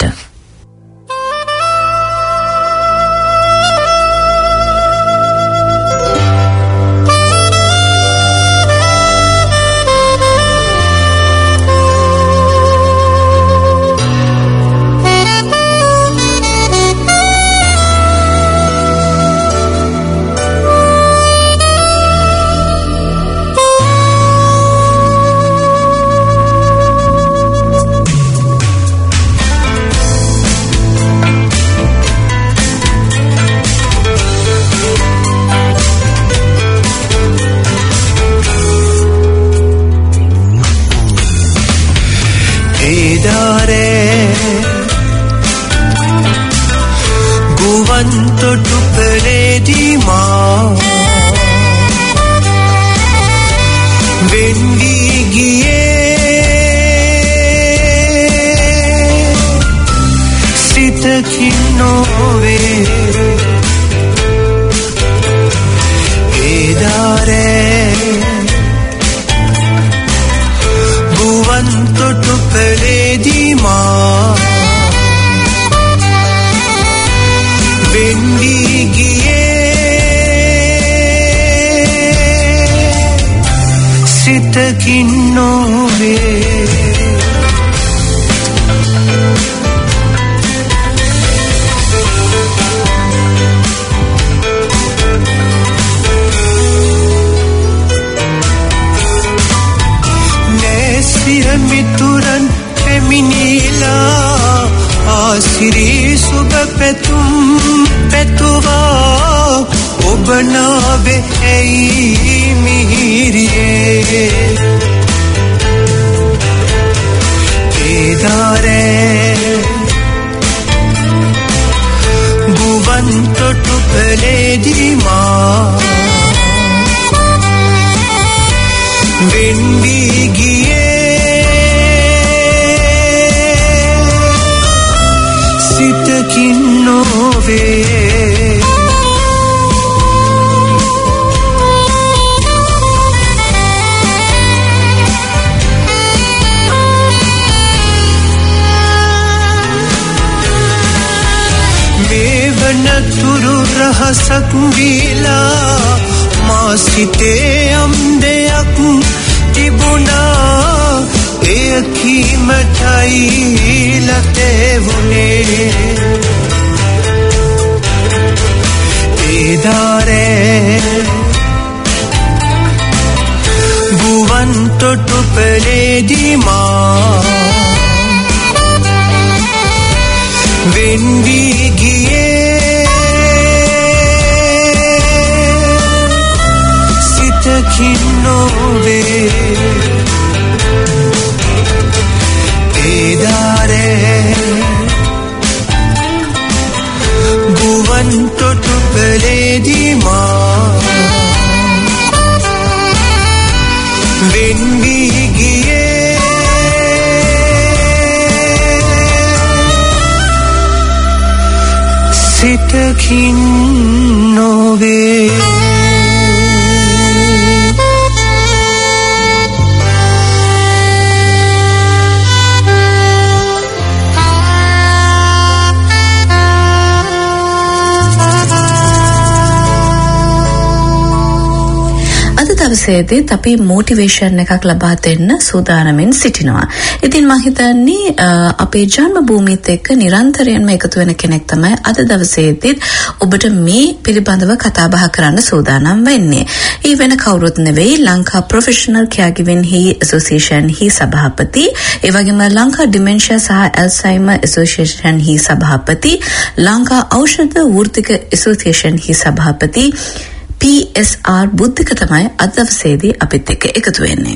Speaker 2: දවසේදීත් අපි මොටිවේෂන් එකක් ලබා දෙන්න සූදානමින් සිටිනවා. ඉතින් මම හිතන්නේ අපේ ජන්ම භූමියත් එක්ක නිරන්තරයෙන්ම එකතු වෙන කෙනෙක් තමයි අද දවසේදීත් ඔබට මේ පිළිබඳව කතා බහ කරන්න සූදානම් වෙන්නේ. ඒ වෙන කවුරුත් නෙවෙයි ලංකා ප්‍රොෆෙෂනල් කෙයාගිවින් හි ඇසෝසියේෂන් හි සභාපති, ඒ වගේම ලංකා ඩිමෙන්ෂියා සහ ඇල්සයිමර් ඇසෝසියේෂන් හි සභාපති, ලංකා ඖෂධ වෘත්තික ඇසෝසියේෂන් හි සභාපති PSR බුද්ධික තමයි අද දවසේදී අපිත් එක්ක එකතු වෙන්නේ.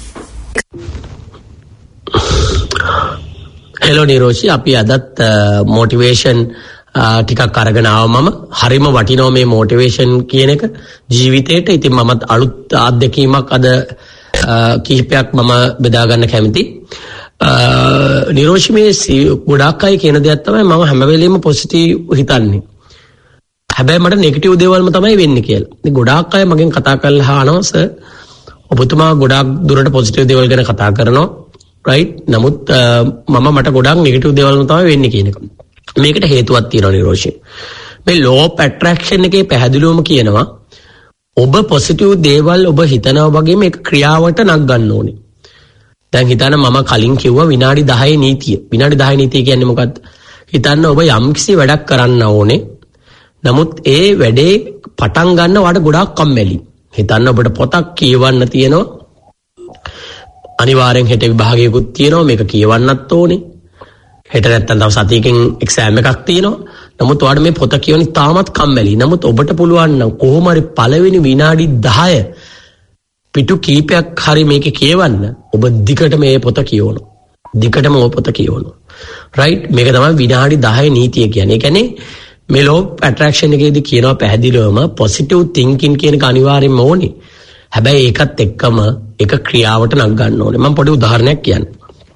Speaker 6: හෙලෝ නිරෝෂි, අපි අදත් මොටිවේෂන් ටිකක් අරගෙන ආවම හරිම වටිනවා මේ මොටිවේෂන් කියන එක ජීවිතේට. ඉතින් මමත් අලුත් අත්දැකීමක් අද කිහිපයක් මම බෙදා ගන්න කැමතියි. නිරෝෂි, මේ ගොඩාක් අය කියන දෙයක් තමයි මම හැම වෙලෙම පොසිටිව් හිතන්නේ. හැබැයි මට නෙගටිව් දේවල්ම තමයි වෙන්නේ කියලා. ඉතින් ගොඩාක් අය මගෙන් කතා කරලා අහනවා සර් ඔබතුමා ගොඩාක් දුරට පොසිටිව් දේවල් ගැන කතා කරනවා රයිට්. නමුත් මට ගොඩාක් නෙගටිව් දේවල්ම තමයි වෙන්නේ කියන එක. මේකට හේතුවක් තියෙනවා නිරෝෂි. මේ ලෝ ඔෆ් ඇට්‍රැක්ෂන් එකේ පැහැදිලිවම කියනවා ඔබ පොසිටිව් දේවල් ඔබ හිතනවා වගේම ඒක ක්‍රියාවට නක් ගන්න ඕනේ. දැන් හිතන්න මම කලින් කිව්වා විනාඩි 10 නීතිය. විනාඩි 10 නීතිය කියන්නේ මොකක්ද? හිතන්න ඔබ යම්කිසි වැඩක් කරන්න ඕනේ. නමුත් ඒ වැඩේ පටන් ගන්න වාට ගොඩාක් කම්මැලි. හිතන්න ඔබට පොතක් කියවන්න තියෙනවා. අනිවාර්යෙන් හෙට විභාගයකුත් තියෙනවා. මේක කියවන්නත් ඕනේ. හෙට නැත්තම් තව සතියකින් එක්සෑම් එකක් තියෙනවා. නමුත් ඔයාට මේ පොත කියවන්න තාමත් කම්මැලි. නමුත් ඔබට පුළුවන් නම් කොහොම හරි පළවෙනි විනාඩි 10 පිටු කීපයක් හරි මේක කියවන්න. ඔබ දිගට මේ පොත කියවනවා. දිගටම ඔය පොත කියවනවා. රයිට්? මේක තමයි විනාඩි 10 නීතිය කියන්නේ. ඒ කියන්නේ මේ ලෝ ඇට්‍රැක්ෂන් එකේදී කියනවා පැහැදිලිවම පොසිටිව් තින්කින් කියන එක අනිවාර්යෙන්ම ඕනේ. හැබැයි ඒකත් එක්කම ඒක ක්‍රියාවට නක් ගන්න ඕනේ. මම පොඩි උදාහරණයක් කියන්නම්.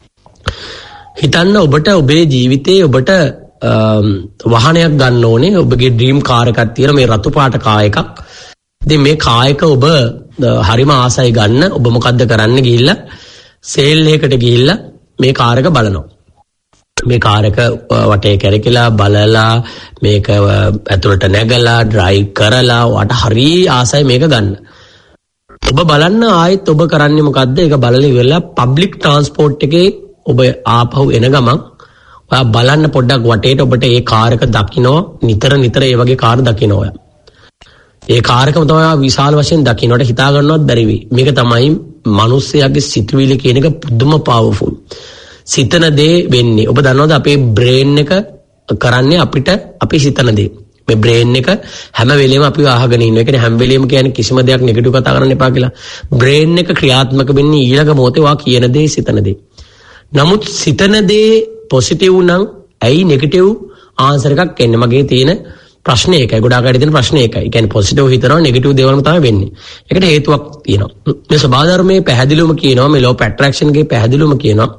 Speaker 6: හිතන්න ඔබට ඔබේ ජීවිතේ ඔබට වාහනයක් ගන්න ඕනේ. ඔබගේ ඩ්‍රීම් කාර් එකක් තියෙනවා, මේ රතු පාට කාර් එකක්. ඉතින් මේ කාර් එක ඔබ හරිම ආසයි ගන්න. ඔබ මොකද්ද කරන්න ගිහිල්ලා සේල් එකකට ගිහිල්ලා මේ කාර් එක බලනවා. මේ කාර් එක වටේ කැරකිලා බලලා මේක ඇතුළට නැගලා ඩ්‍රයිව් කරලා වට හරි ආසයි මේක ගන්න. ඔබ බලන්න ආයෙත් ඔබ කරන්නේ මොකද්ද? ඒක බලලා ඉවරලා පබ්ලික් ට්‍රාන්ස්පෝර්ට් එකේ ඔබ ආපහු එන ගමන් ඔයා බලන්න පොඩ්ඩක් වටේට ඔබට ඒ කාර් එක දකින්න නිතර ඒ වගේ කාර් දකින්න ඔයා. ඒ කාර් එකම තමයි විශාල වශයෙන් දකින්නට හිතා ගන්නවත් බැරි වෙයි. මේක තමයි මිනිස්සයාගේ සිතුවිලි කියන එක පුදුම පවර්ෆුල්. සිතන දේ වෙන්නේ. ඔබ දන්නවද අපේ බ්‍රේන් එක කරන්නේ අපිට අපි සිතන දේ. මේ බ්‍රේන් එක හැම වෙලෙම අපි අහගෙන ඉන්නවා. ඒ කියන්නේ හැම වෙලෙම කියන්නේ කිසිම දෙයක් නෙගටිව් කතා කරන්න එපා කියලා. බ්‍රේන් එක ක්‍රියාත්මක වෙන්නේ ඊළඟ මොහොතේ වා කියන දේ සිතන දේ. නමුත් සිතන දේ පොසිටිව් නම් ඇයි නෙගටිව් ආන්සර් එකක් එන්නේ? මගේ තියෙන ප්‍රශ්නේ ඒකයි. ගොඩාක් අය තියෙන ප්‍රශ්නේ ඒකයි. ඒ කියන්නේ පොසිටිව් හිතනවා නෙගටිව් දේවල්ම තමයි වෙන්නේ. ඒකට හේතුවක් තියෙනවා. මේ ස්වභාව ධර්මයේ පැහැදිලිවම කියනවා, මේ ලෝ ඔෆ් ඇට්‍රැක්ෂන් එකේ පැහැදිලිවම කියනවා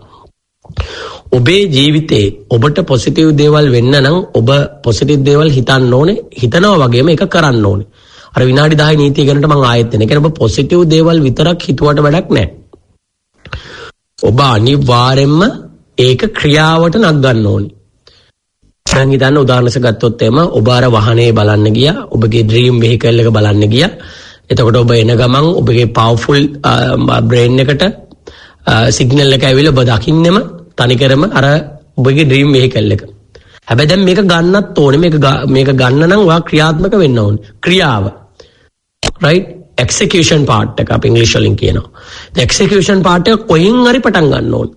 Speaker 6: ඔබේ ජීවිතේ ඔබට පොසිටිව් දේවල් වෙන්න නම් ඔබ පොසිටිව් දේවල් හිතන්න ඕනේ. හිතනවා වගේම ඒක කරන්න ඕනේ. අර විනාඩි 10 නීතිය ගැනට මම ආයෙත් එන. ඒ කියන්නේ ඔබ පොසිටිව් දේවල් විතරක් හිතුවට වැඩක් නැහැ. ඔබ අනිවාර්යෙන්ම ඒක ක්‍රියාවට නක් ගන්න ඕනේ. දැන් හිතන්න උදාහරණයක් ගත්තොත් එම ඔබ අර වාහනේ බලන්න ගියා. ඔබගේ ඩ්‍රීම් වෙහිකල් එක බලන්න ගියා. එතකොට ඔබ එන ගමන් ඔබගේ පවර්ෆුල් බ්‍රේන් එකට සිග්නල් එක ඇවිල්ලා ඔබ දකින්නෙම තනිකරම අර ඔබගේ ඩ්‍රීම් වෙහිකල් එක. හැබැයි දැන් මේක ගන්නත් ඕනේ. මේක ගන්න නම් ඔයා ක්‍රියාත්මක වෙන්න ඕනේ. ක්‍රියාව. right? execution part එක අපි ඉංග්‍රීසි වලින් කියනවා. the execution part එක කොහෙන් හරි පටන් ගන්න ඕනේ.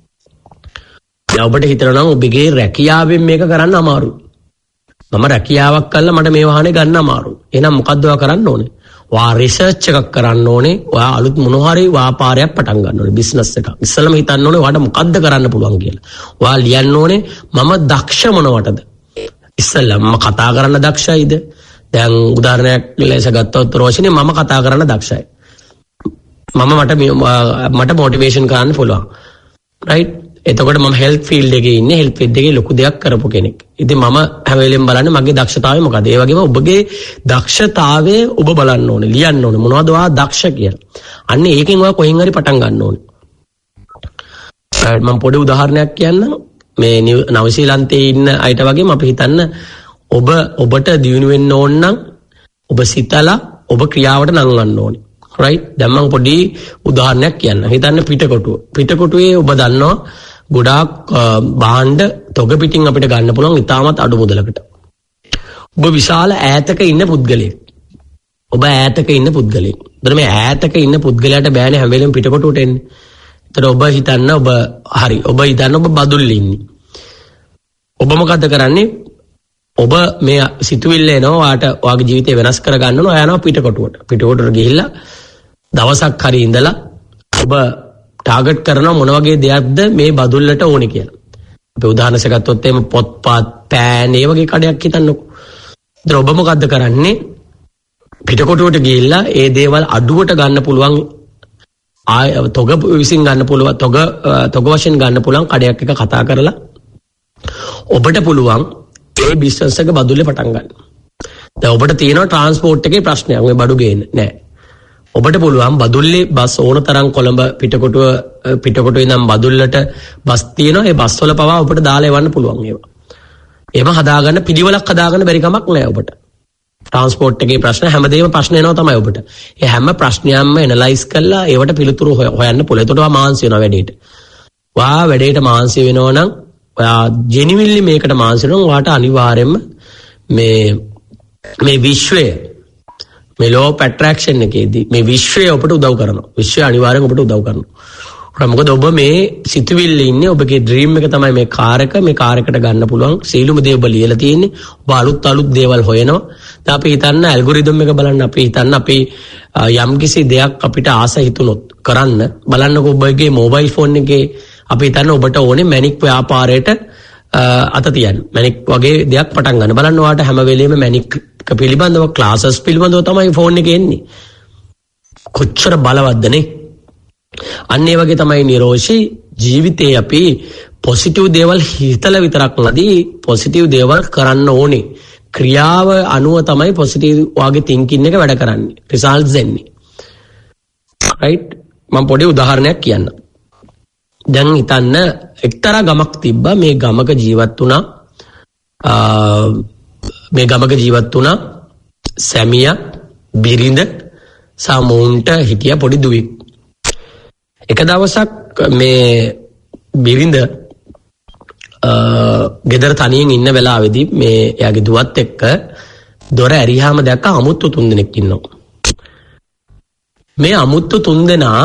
Speaker 6: දැන් ඔබට හිතනවා නම් ඔබගේ රැකියාවෙන් මේක කරන්න අමාරුයි. මම රැකියාවක් කළා මට මේ වාහනේ ගන්න අමාරුයි. එහෙනම් මොකද්ද ඔයා කරන්න ඕනේ? ඔයා රිසර්ච් එකක් කරන්න ඕනේ. ඔයා අලුත් මොන හරි ව්‍යාපාරයක් පටන් ගන්න ඕනේ. බිස්නස් එකක්. ඉස්සෙල්ලාම හිතන්න ඕනේ ඔයාට මොකද්ද කරන්න පුළුවන් කියලා. ඔයා ලියන්න ඕනේ මම දක්ෂ මොනවටද? ඉස්සෙල්ලා මම කතා කරන්න දක්ෂයිද? දැන් උදාහරණයක් ලෙස ගත්තොත් රෝෂිනේ මම කතා කරන්න දක්ෂයි. මට මොටිවේෂන් කරන්න පුළුවන්. right? එතකොට මම හෙල්ත් ෆීල්ඩ් එකේ ඉන්නේ. හෙල්ත් ෆීල්ඩ් එකේ ලොකු දෙයක් කරපු කෙනෙක්. ඉතින් මම හැම වෙලෙම බලන්නේ මගේ දක්ෂතාවය මොකද? ඒ වගේම ඔබගේ දක්ෂතාවය ඔබ බලන්න ඕනේ. ලියන්න ඕනේ. මොනවද ඔයා දක්ෂ කියලා. අන්න ඒකෙන් ඔයා කොහෙන් හරි පටන් ගන්න ඕනේ. මම පොඩි උදාහරණයක් කියන්නම්. මේ නවසීලන්තයේ ඉන්න අයට වගේම අපි හිතන්න ඔබට දියුණු වෙන්න ඕන නම් ඔබ සිතලා ඔබ ක්‍රියාවට නංවන්න ඕනේ. right දැන් මම පොඩි උදාහරණයක් කියන්න. හිතන්න පිටකොටුව. පිටකොටුවේ ඔබ දන්නවා ගොඩාක් භාණ්ඩ තොග පිටින් අපිට ගන්න පුළුවන් ඉතාමත් අඩු මුදලකට. ඔබ විශාල ඈතක ඉන්න පුද්ගලයෙක්. ඔබ ඈතක ඉන්න පුද්ගලයෙක්. ඒතර මේ ඈතක ඉන්න පුද්ගලයාට බෑනේ හැම වෙලෙම පිටකොටුවට එන්නේ. ඒතර ඔබ හිතන්න ඔබ හිතන්න ඔබ බදුල්ලේ ඉන්නේ. ඔබ මොකද කරන්නේ? ඔබ මේ සිතුවිල්ල එනවා ඔයාගේ ජීවිතය වෙනස් කර ගන්න ඕන. ඔයා යනවා පිටකොටුවට. පිටකොටුවට ගිහිල්ලා දවසක් හරි ඉඳලා ඔබ ටාගට් කරනවා මොන වගේ දෙයක්ද මේ බදුල්ලට ඕනේ කියලා. අපි උදාහරණයක් ගත්තොත් එimhe පොත්පත්, පෑන් ඒ වගේ කඩයක් හිතන්නකෝ. ඒතර ඔබ මොකද්ද කරන්නේ? පිටකොටුවට ගිහිල්ලා ඒ දේවල් අඩුවට ගන්න පුළුවන් තොග විසින් ගන්න පුළුවන් තොග වශයෙන් ගන්න පුළුවන් කඩයක් එක කතා කරලා ඔබට පුළුවන් ඒ බිස්නස් එක බදුල්ලේ පටන් ගන්න. දැන් ඔබට තියෙනවා ට්‍රාන්ස්පෝර්ට් එකේ ප්‍රශ්නයක් මේ බඩු ගේන්න නෑ. ඔබට පුළුවන් බදුල්ලේ බස් ඕන තරම් කොළඹ පිටකොටුවේ ඉඳන් බදුල්ලට බස් තියෙනවා. ඒ බස් වල පවා ඔබට දාලා එවන්න පුළුවන් ඒවා. ඒව හදාගන්න පිළිවෙලක් හදාගන්න බැරි කමක් නෑ ඔබට. ට්‍රාන්ස්පෝර්ට් එකේ ප්‍රශ්න හැමදේම ප්‍රශ්න එනවා තමයි ඔබට. ඒ හැම ප්‍රශ්නයක්ම ඇනලයිස් කරලා ඒවට පිළිතුරු හොයන්න පුළුවන්. එතකොට ඔයා මාන්සි වෙනවා වැඩේට. ඔයා වැඩේට මාන්සි වෙනවා නම් ඔයා ජෙනිවින්ලි මේකට මාන්සි වෙනවා. ඔයාට අනිවාර්යයෙන්ම මේ විශ්වය මේ law of attraction එකේදී මේ විශ්වය ඔබට උදව් කරනවා. විශ්වය අනිවාර්යෙන් ඔබට උදව් කරනවා. මොකද ඔබ මේ සිතුවිල්ලේ ඉන්නේ. ඔබගේ ඩ්‍රීම් එක තමයි මේ කාර් එක. මේ කාර් එකට ගන්න පුළුවන් සීලුම දේ ඔබ ලියලා තියෙන්නේ. ඔබ අලුත් දේවල් හොයනවා. දැන් අපි හිතන්න ඇල්ගොරිතම් එක බලන්න. අපි හිතන්න අපි යම්කිසි දෙයක් අපිට ආස හිතුනොත් කරන්න බලන්නකෝ ඔබගේ මොබයිල් ෆෝන් එකේ අපි හිතන්න ඔබට ඕනේ මැනික් ව්‍යාපාරයට අත තියන්න. මැනික් වගේ දෙයක් පටන් ගන්න. බලන්න ඔයාට හැම වෙලෙම මැනික් පිළිබඳව ක්ලාසස් පිළිබඳව තමයි ෆෝන් එකේ එන්නේ. කොච්චර බලවත්ද නේ? අන්න ඒ වගේ තමයි නිරෝෂි ජීවිතේ අපි පොසිටිව් දේවල් හිතලා විතරක් නැදී පොසිටිව් දේවල් කරන්න ඕනේ. ක්‍රියාව අනුව තමයි පොසිටිව් වාගේ තින්කින් එක වැඩ කරන්නේ. රිසල්ට්ස් එන්නේ. රයිට්? මම පොඩි උදාහරණයක් කියන්නම්. දැන් හිතන්න එක්තරා ගමක් තිබ්බා. මේ ගමක ජීවත් වුණා සැමියා, බිරිඳ සහ මොවුන්ට හිටිය පොඩි දුවෙක්. එක දවසක් මේ බිරිඳ ගෙදර තනියෙන් ඉන්න වෙලාවේදී මේ එයාගේ දුවත් එක්ක දොර ඇරියාම දැක්ක අමුත්තු 3 දෙනෙක් ඉන්නවා. මේ අමුත්තු 3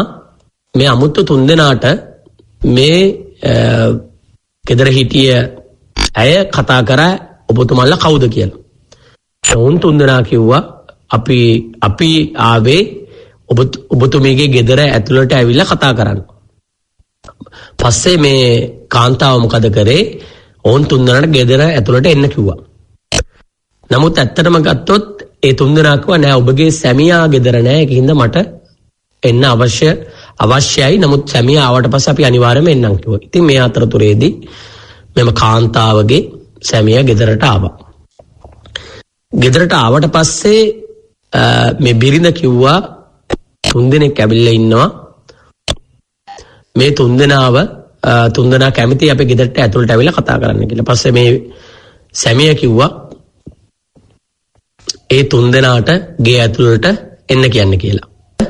Speaker 6: දෙනාට මේ ගෙදර හිටිය අය කතා කරා ඔබතුමාලා කවුද කියලා. උන් 3 දෙනා කිව්වා අපි ආවේ ඔබතුමීගේ ගෙදර ඇතුළට ඇවිල්ලා කතා කරන්න. පස්සේ මේ කාන්තාව මොකද කරේ? ඕන් 3 දෙනාට ගෙදර ඇතුළට එන්න කිව්වා. නමුත් ඇත්තටම ගත්තොත් ඒ 3 දෙනා කිව්වා නෑ ඔබගේ සැමියා ගෙදර නෑ. ඒකින්ද මට එන්න අවශ්‍යයි. නමුත් සැමියා ආවට පස්සේ අපි අනිවාර්යයෙන්ම එන්නම් කිව්වා. ඉතින් මේ අතරතුරේදී මෙම කාන්තාවගේ සැමියා ගෙදරට ආවා. ගෙදරට ආවට පස්සේ මේ බිරිඳ කිව්වා 3 දෙනෙක් ඇවිල්ලා ඉන්නවා. මේ 3 දෙනා කැමති අපේ ගෙදරට ඇතුළට ඇවිල්ලා කතා කරන්න කියලා. පස්සේ මේ සැමියා කිව්වා ඒ 3 දෙනාට ගේ ඇතුළට එන්න කියන්න කියලා.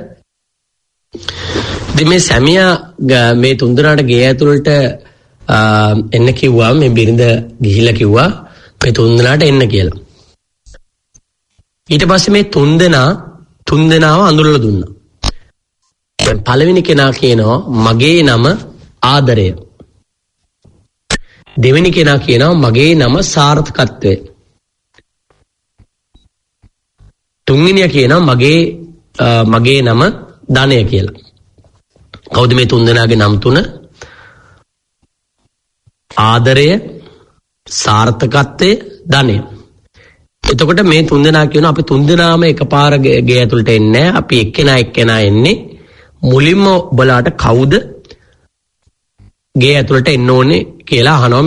Speaker 6: ඉතින් මේ සැමියා මේ 3 දෙනාට ගේ ඇතුළට එන්න කිව්වා. මේ බිරිඳ ගිහිල්ලා කිව්වා මේ 3 දෙනාට එන්න කියලා. ඊට පස්සේ මේ 3 දෙනාව අඳුරලා දුන්නා. දැන් පළවෙනි කෙනා කියනවා මගේ නම ආදරය. දෙවෙනි කෙනා කියනවා මගේ නම සාර්ථකත්වය. තුන්වෙනියා කියනවා මගේ නම ධනය කියලා. කවුද මේ 3 දෙනාගේ නම් 3? ආදරය, සාර්ථකත්වය, ධනය. එතකොට මේ 3 දෙනා කියනවා අපි 3 දෙනාම එකපාර ගේ ඇතුළට එන්නේ නැහැ. අපි එක්කෙනා එන්නේ. මුලින්ම ඔබලාට කවුද ගේ ඇතුළට එන්න ඕනේ කියලා අහනවා.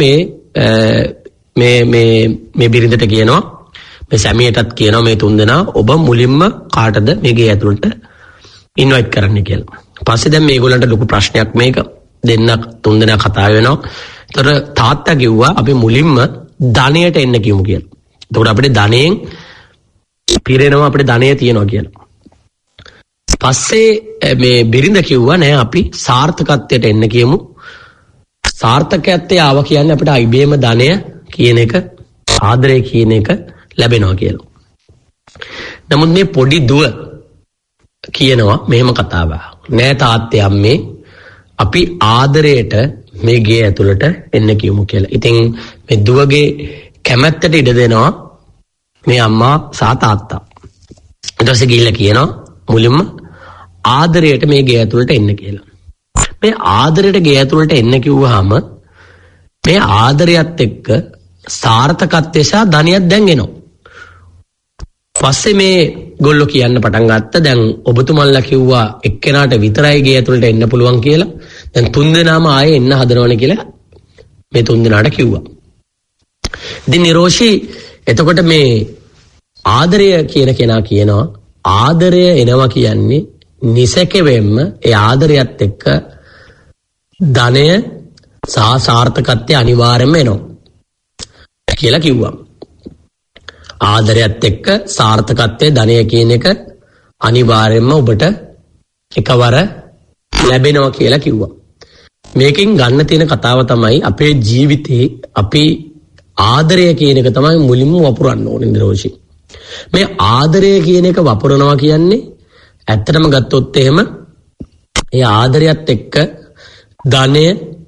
Speaker 6: මේ බිරිඳට කියනවා මේ සැමියටත් කියනවා මේ 3 දෙනා ඔබ මුලින්ම කාටද මේ ගේ ඇතුළට ඉන්වයිට් කරන්න කියලා. පස්සේ දැන් මේගොල්ලන්ට ලොකු ප්‍රශ්නයක් මේක. 3 දෙනා කතා වෙනවා. ඒතර තාත්තා කිව්වා අපි මුලින්ම ධනයට එන්න කියමු කියලා. එතකොට අපිට ධනයෙන් පිරෙනවා අපිට ධනය තියෙනවා කියලා. පස්සේ මේ බිරිඳ කිව්වා නෑ අපි සාර්ථකත්වයට එන්න කියමු. සාර්ථකත්වයේ ආව කියන්නේ අපිට ඉබේම ධනය කියන එක ආදරය කියන එක ලැබෙනවා කියලා. නමුත් මේ පොඩි දුව කියනවා මෙහෙම කතාවක්. නෑ තාත්තේ අම්මේ අපි ආදරයට මේ ගේ ඇතුළට එන්න කියමු කියලා. ඉතින් මේ දුවගේ කැමැත්තට ඉඩ දෙනවා මේ අම්මා සහ තාත්තා. ඊට පස්සේ ගිහිල්ලා කියනවා මුලින්ම ආදරයට මේ ගේ ඇතුළට එන්න කියලා. මේ ආදරයට ගේ ඇතුළට එන්න කිව්වහම මේ ආදරයත් එක්ක සාර්ථකත්වය සහ ධනියක් දැන් එනවා. පස්සේ මේ ගොල්ලෝ කියන්න පටන් ගත්තා දැන් ඔබතුමන්ලා කිව්වා එක්කෙනාට විතරයි ගේ ඇතුළට එන්න පුළුවන් කියලා. දැන් තුන් දෙනාම ආයේ එන්න හදනවනේ කියලා මේ තුන් දෙනාට කිව්වා. ඉතින් නිරෝෂි එතකොට මේ ආදරය කියන කෙනා කියනවා ආදරය එනවා කියන්නේ නිසකෙවෙන්න ඒ ආදරයත් එක්ක ධනය සහ සාර්ථකත්වය අනිවාර්යයෙන්ම එනවා කියලා කිව්වා. ආදරයත් එක්ක සාර්ථකත්වයේ ධනය කියන එක අනිවාර්යයෙන්ම ඔබට එකවර ලැබෙනවා කියලා කිව්වා. මේකෙන් ගන්න තියෙන කතාව තමයි අපේ ජීවිතේ අපි ආදරය කියන එක තමයි මුලින්ම වපුරන්න ඕනේ නිරෝෂි. මේ ආදරය කියන එක වපුරනවා කියන්නේ ඇත්තටම ගත්තොත් එහෙම ඒ ආදරයත් එක්ක ධනය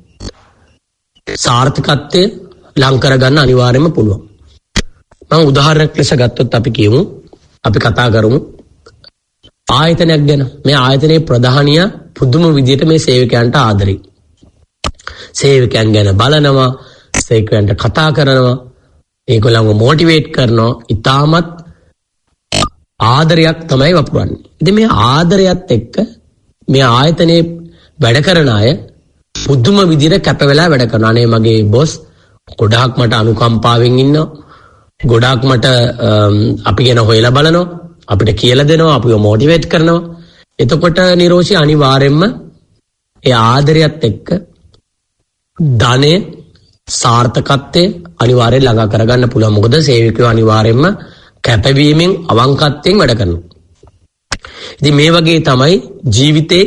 Speaker 6: සාර්ථකත්වය ලං කරගන්න අනිවාර්යයෙන්ම පුළුවන්. මම උදාහරණයක් ලෙස ගත්තොත් අපි කියමු අපි කතා කරමු ආයතනයක් ගැන. මේ ආයතනයේ ප්‍රධානියා පුදුම විදියට මේ සේවකයන්ට ආදරෙයි. සේවකයන් ගැන බලනවා, සේවකයන්ට කතා කරනවා, ඒගොල්ලන්ව මොටිවේට් කරනවා. ඉතාමත් ආදරයක් තමයි වපුරන්නේ. ඉතින් මේ ආදරයත් එක්ක මේ ආයතනයේ වැඩ කරන අය පුදුම විදියට කැප වෙලා වැඩ කරනවා. අනේ මගේ බොස් ගොඩාක් මට අනුකම්පාවෙන් ඉන්නවා. ගොඩාක් මට අපි ගැන හොයලා බලනවා, අපිට කියලා දෙනවා, අපිව මොටිවේට් කරනවා. එතකොට නිරෝෂි අනිවාර්යයෙන්ම ඒ ආදරයත් එක්ක ධනය සාර්ථකත්වය අනිවාර්යෙන් ළඟා කරගන්න පුළුවන්. මොකද සේවකයෝ අනිවාර්යෙන්ම කැපවීමෙන් අවංකත්වයෙන් වැඩ කරනවා. ඉතින් මේ වගේ තමයි ජීවිතේ